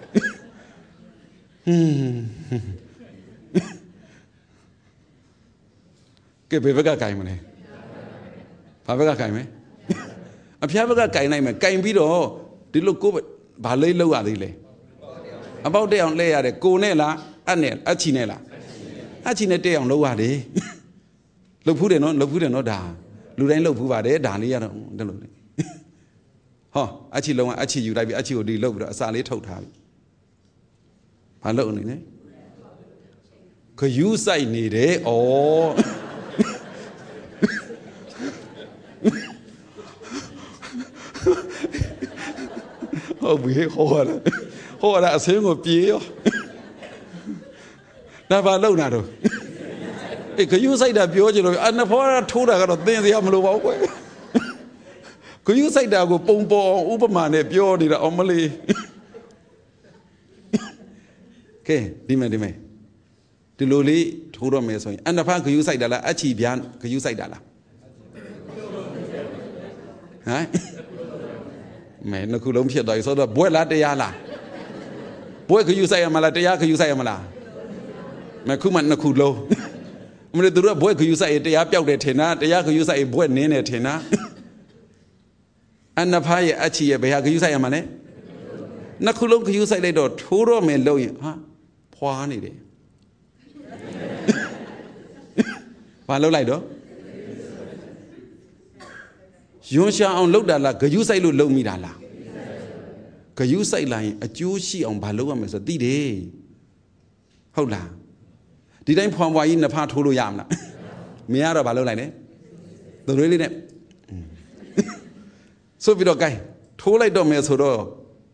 ကဲဘယ်ဘက်ကကြိုင်မလဲဘာဘက်ကကြိုင်မယ်အဖျားဘက်ကကြိုင်လိုက်မယ်ကြိုင်ပြီးတော့ဒီလိုကိုဘာလေးလောက်ရသေးလဲအပေါက်တက်အောင်လဲရတယ်ကိုနဲ့လားအချီနဲ့လားအချီနဲ့တက်အောင်လောက်ရတယ်လှုပ်ဖူးတယ်နော်ဒါလူတိုင်းလှုပ်ဖူးပါတယ်ဒါလေးရတော့တလို့ဟောအချီလုံးကအချီယူလိုက်ပြီးအချီကိုဒီလှုပ်ပြီးတော့အစာလေးထုတ်ထားပြီဘာလို့နေလဲခယူးဆိုင်နေတယ်ဩဟုတ်ပြီဟောရအစင်းကိုပြေးရောဒါဘာလုံတာတော့ခယူးဆိုင်တာပြောကြလို့အနဖောထိုးတာကတော့သင်စရာမလိုပါဘူးကွယ်ခယူးဆိုင်တာကိုပုံပေါ်ဥပမာနဲ့ပြောနေတာအောင်မလေး Okay, dime. The lowly told me so. And the park you say that I achieve yan, you say that. Huh? Man, no coulomb here, so the boy la de yala. Boy, could you say a malatea, could you say a mala? Macuman no culo. The boy could you say a yapia de tena, the yak you say a boy nene tena. And the pie achi a beha, could you say a mane? Nakulum could you say they do, Turo me low, huh? Poani. Follow like do. You shall on look that like you say low me dala. Can you say like a Jewish on Baloam as a D. Hold on. Did I point why in the part Hulu Yamna? Me out of Balo like that? The really name. So we don't guy. Told I don't mess with all.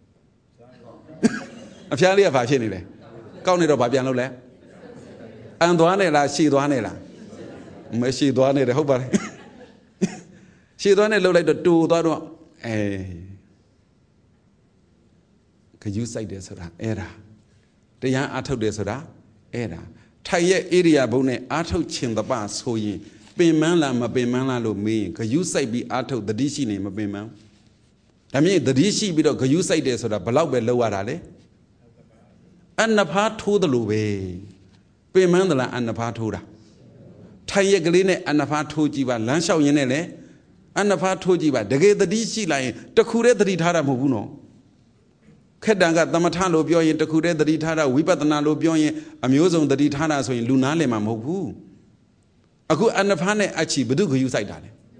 A fairly of a chenny. Count it up by piano left. And Duanella, she Duanella. She Duanella, hope. She don't look like the two. Could you say this or era? The young Ato this or era. Taya area bone Ato chin the bass, who ye. Bemanla, ma bemanla lo me. Could you say be Ato the DC name of Beman? I mean, the DC bit of could you say this or the below below are and the part to the Lube. Bemandala and the partura. Taya Galine and the part to Jiva Lanshaw Yenele. And the part told you about the DC line, the Kure the Ritara Mobuno. Kedanga, the Matalo Bioy, the Kure the Ritara, Wipatanalo Bioy, Amuson the Ritara, so in Lunale Mamobu. A good and the Pane Achi, Beduku, you say that.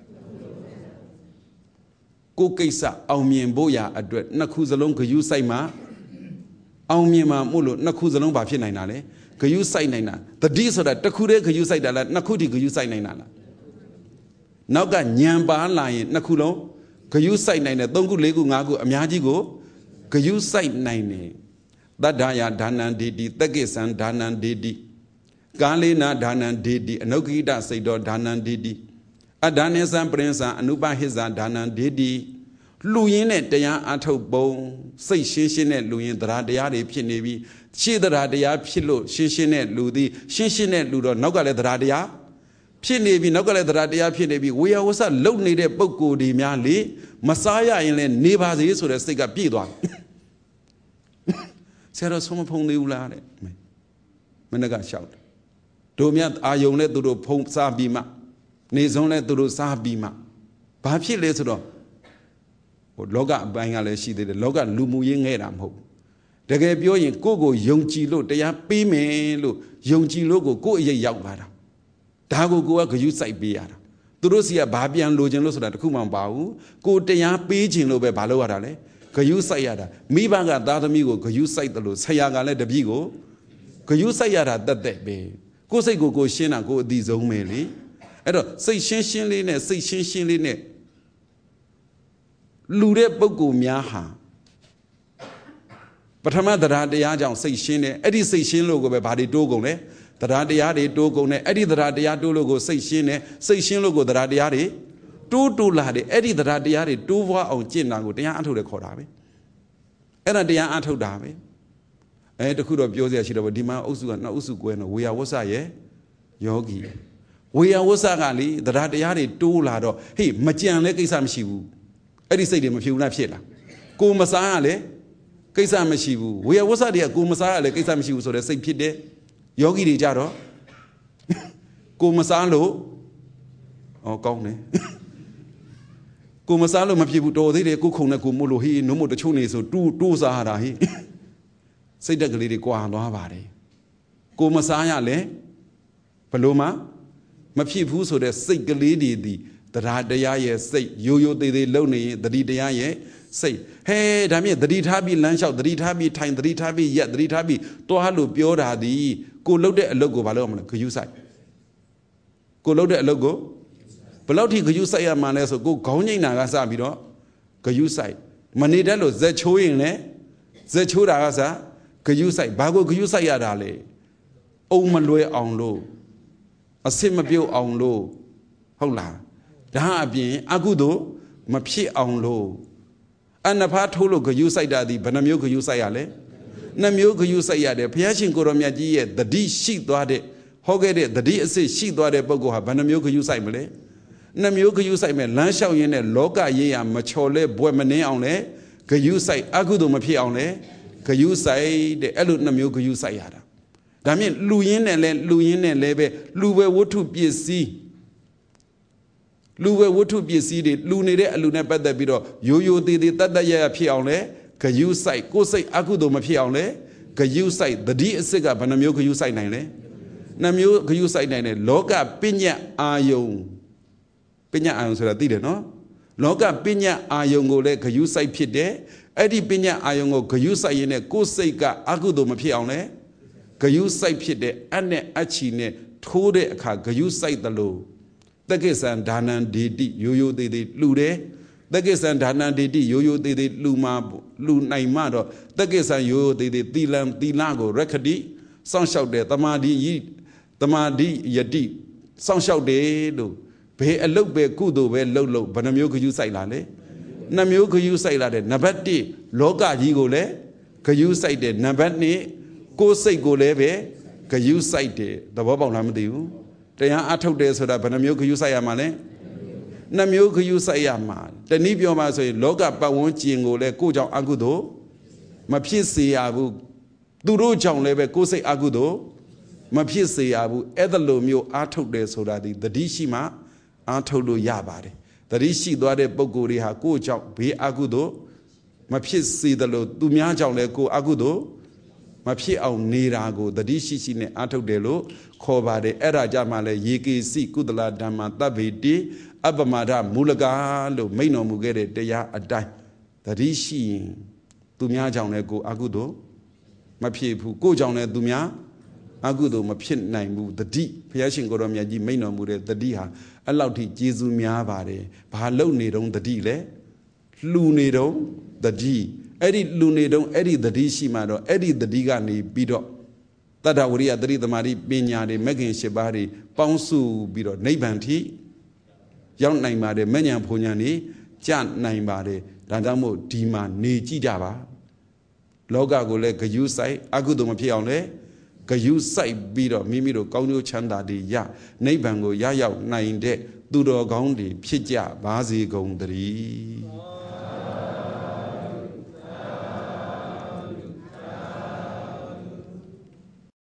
Kukesa, Aumien Boya, a dread, Nakuzalon, could you say ma? Aumima Mulu, Nakuzalon Bafinainale, could you say Nina? The D so that the Kure could you say that, Nakuti could you say Nina? Now got Nyamba line, Nakulo, could you say nine, don't go lego nago, Amiajigo, could you say nine? That Daya Danan Didi, Tagesan Danan Didi, Galina Danan Didi, Nogida say do Danan Didi, Adanesan Prensa, Anuba Hisa Danan Didi, Louinet, the young Ato Bow, say Shishinet, Louis, the Radiari Pinevi, she the Radia Pilo, Shishinet, Ludi, Shishinet Ludo, Nogale the Radia. Pinevi, Nogale the Radia Pinevi, we are also lonely de Boko di Miali, Messiah in Nevas is with a stick of Pidwa. Said us from upon the Ulare. Menaga shout. Domiat Ayone to the Pomp Sabima, Nizone to the Sabima. Papi later. Loga Bangale, she did the Loga Lumu Yingam hope. The Gabio in Gogo, Young Chilo, they are Pime, Young Chilo, go ye Yagvara. Dago go could you say beer. Turusia Babi and Logenos that Kuman Bau, go te ya page in Lobe Baloarale, could you say yada? Me banga that amigo, could you say the Luz, Sayagale the Bigo? Could you say yada that bay? Go say go shena go these old meli. Edo say shin say shin Lude Bogo Miaha. But her mother had the Yajam say shin, Eddie say shin logo by body dogone. The Radiari do go ne, Eddie the Radiado logo say shin logo the Radiari, two ladi, Eddie the Radiari, two wa on Chinago, the Anto the Korabi. And a dear Anto Davi. And the Kudo of Yosia should have a dima Usu and Usugueno, we are Wasaye, Yogi. We are Wasagali, the Radiari, two lado, hey, Machian Lekisam Shivu. Eddie said him a few napshela. Go Masale, Kisam Shivu. We are Wasadia, go Masale, Kisam Shivu, so the same pide. Yogi di Jaro Kumasalo or Gone Kumasalo Mapibuto, they Kukuna Kumuluhi, no more the Chuni, so two Sahara. Say the lady Guano Havare Kumasaya le Paloma Mapibu, so the sick lady, the Radaye say, Yo, they lonely, the Didaye say, hey, damn it, the Ditabi lunch out, the Ditabi time, the Ditabi, yet the Ditabi, Tohalu Biora, the go load a logo, Valom, could you say? Go load a logo? Peloti could you say a man as a go coning Nagasabido? Could you say? Manidelo, Zechoing, eh? Zechurasa, could you say? Bago, could you say Adale? Oh, Malway on low. A simabio on low. Hola. Da bien, Agudo, Mapi on low. And a part holo could you say that the Banamio could you say Ale? နှမျိုးဂယုစိုက်ရတယ်ဘုရားရှင်ကိုရောမြတ်ကြီးရဲ့တတိရှိသွားတဲ့ဟောခဲ့တဲ့တတိအစစ်ရှိသွားတဲ့ပုဂ္ဂိုလ်ဟာဘယ်နှမျိုးဂယုစိုက်မလဲနှမျိုးဂယုစိုက်မယ်လမ်းလျှောက်ရင်းနဲ့လောကရေးရမချော်လဲဘွယ်မနှင်းအောင်လဲဂယုစိုက်အကုသိုလ်မဖြစ်အောင်လဲဂယုစိုက်တဲ့အဲ့လိုနှမျိုးဂယုစိုက်ရတာဒါမြင်လူရင်းနဲ့လဲပဲလူပဲဝတ္ထုပစ္စည်းလူပဲဝတ္ထုပစ္စည်းတွေလူနေတဲ့အလူနဲ့ပတ်သက်ပြီးတော့ရိုးရိုးသေးသေးတတ်တတ်ရရဖြစ်အောင်လဲဂယုစိုက်ကိုယ်စိတ်အကုသိုလ်မဖြစ်အောင်လဲဂယုစိုက်တတိအစစ်ကဘယ်နှမျိုးဂယုစိုက်နိုင်လဲနှမျိုးဂယုစိုက်နိုင်တယ်လောကပညာအာယုံဆိုတာသိတယ်နော်လောကပညာအာယုံကိုလည်းဂယုစိုက်ဖြစ်တယ်အဲ့ဒီပညာအာယုံကိုဂယုစိုက်ရင်းနဲ့ကိုယ်စိတ်ကအကုသိုလ်မဖြစ်အောင်လဲဂယုစိုက်ဖြစ်တဲ့အနဲ့အချီနဲ့ထိုးတဲ့အခါဂယုစိုက်သလိုတက္ကိသံဒါနံဒေတိရိုးရိုးသေးသေးလှူတယ်တက္ကိသံဒါနံဒေတိရိုးရိုးသေးသေးလှူနိုင်မှတော့တက္ကိသံရိုးရိုးသေးသေးသီလကိုရက္ခတိစောင့်ရှောက်တယ်တမာတိယတိစောင့်ရှောက်တယ်လို့ဘယ်အလုတ်ပဲကုသိုလ်ပဲလှုပ်ဘယ်နှမျိုးဂယုစိုက်လာလဲနှမျိုးဂယုစိုက်လာတယ်နံပါတ်1လောကကြီးကိုလည်းဂယုစိုက်တယ်နံပါတ်2ကိုယ်စိတ်ကိုလည်းပဲဂယုစိုက်တယ်သဘောပေါက်လားမသိဘူးတရားအထုတ်တယ်ဆိုတာဘယ်နှမျိုးဂယုစိုက်ရမှာလဲနှမျိုးဂယုစိုက်ရမှာတနည်းပြောမှဆိုရင်လောကပတ်ဝန်းကျင်ကိုလည်းကိုယ်ကြောင့်အကုသိုလ်မဖြစ်စေရဘူးသူတို့ကြောင့်လည်းပဲကိုယ်စိတ်အကုသိုလ်မဖြစ်စေရဘူးအဲ့ဒါလိုမျိုးအာထုတ်တယ်ဆိုတာဒီတတိရှိမှအာထုတ်လို့ရပါတယ်တတိရှိသွားတဲ့ပုဂ္ဂိုလ်တွေဟာကိုယ်ကြောင့်ဘေးအကုသိုလ်မဖြစ်စေသလိုသူများကြောင့်လည်းကိုယ်အကုသိုလ်မဖြစ်အောင်နေတာကိုတတိရှိနဲ့အာထုတ်တယ်လို့ခေါ်ပါတယ်အဲ့ဒါကြမှာလဲယေကေစီကုသလဓမ္မတဗ္ဗေတိအပမဒမူလကာလို့မိန့်တော်မူခဲ့တဲ့တရားအတိုင်းတတိရှိရင်သူများကြောင့်လည်းကိုယ်အကုသိုလ်မဖြစ်ဘူးကိုယ်ကြောင့်လည်းသူများအကုသိုလ်မဖြစ်နိုင်ဘူးတတိဘုရားရှင်ကိုယ်တော်မြတ်ကြီးမိန့်တော်မူတဲ့တတိဟာအဲ့လောက်ထိကျေးဇူးများပါတယ်ဘာလို့နေတုံးတတိလဲလှူနေတုံးတတိအဲ့ဒီလှူနေတုံးအဲ့ဒီတတိရှိမှတော့အဲ့ဒီတတိကနေပြီးတော့တတ္တဝရိယတတိသမารိပညာတွေမဂ္ဂင်၈ပါးတွေပေါင်းစုပြီးတော့နိဗ္ဗာန်ထိရောက်နိုင်ပါတယ်မဉ္ဇဉ်ဘုံဉာဏ်နေကြနိုင်ပါတယ်ဒါကြောင့်မို့ဒီမှာနေကြည့်ကြပါလောကကိုလည်းဂယုစိုက်အကုသိုလ်မဖြစ်အောင်လဲဂယုစိုက်ပြီးတော့မိမိတို့ကောင်းကျိုးချမ်းသာတွေရနိဗ္ဗာန်ကိုရရောက်နိုင်တဲ့သူတော်ကောင်းတွေဖြစ်ကြပါစေကုန်သတည်း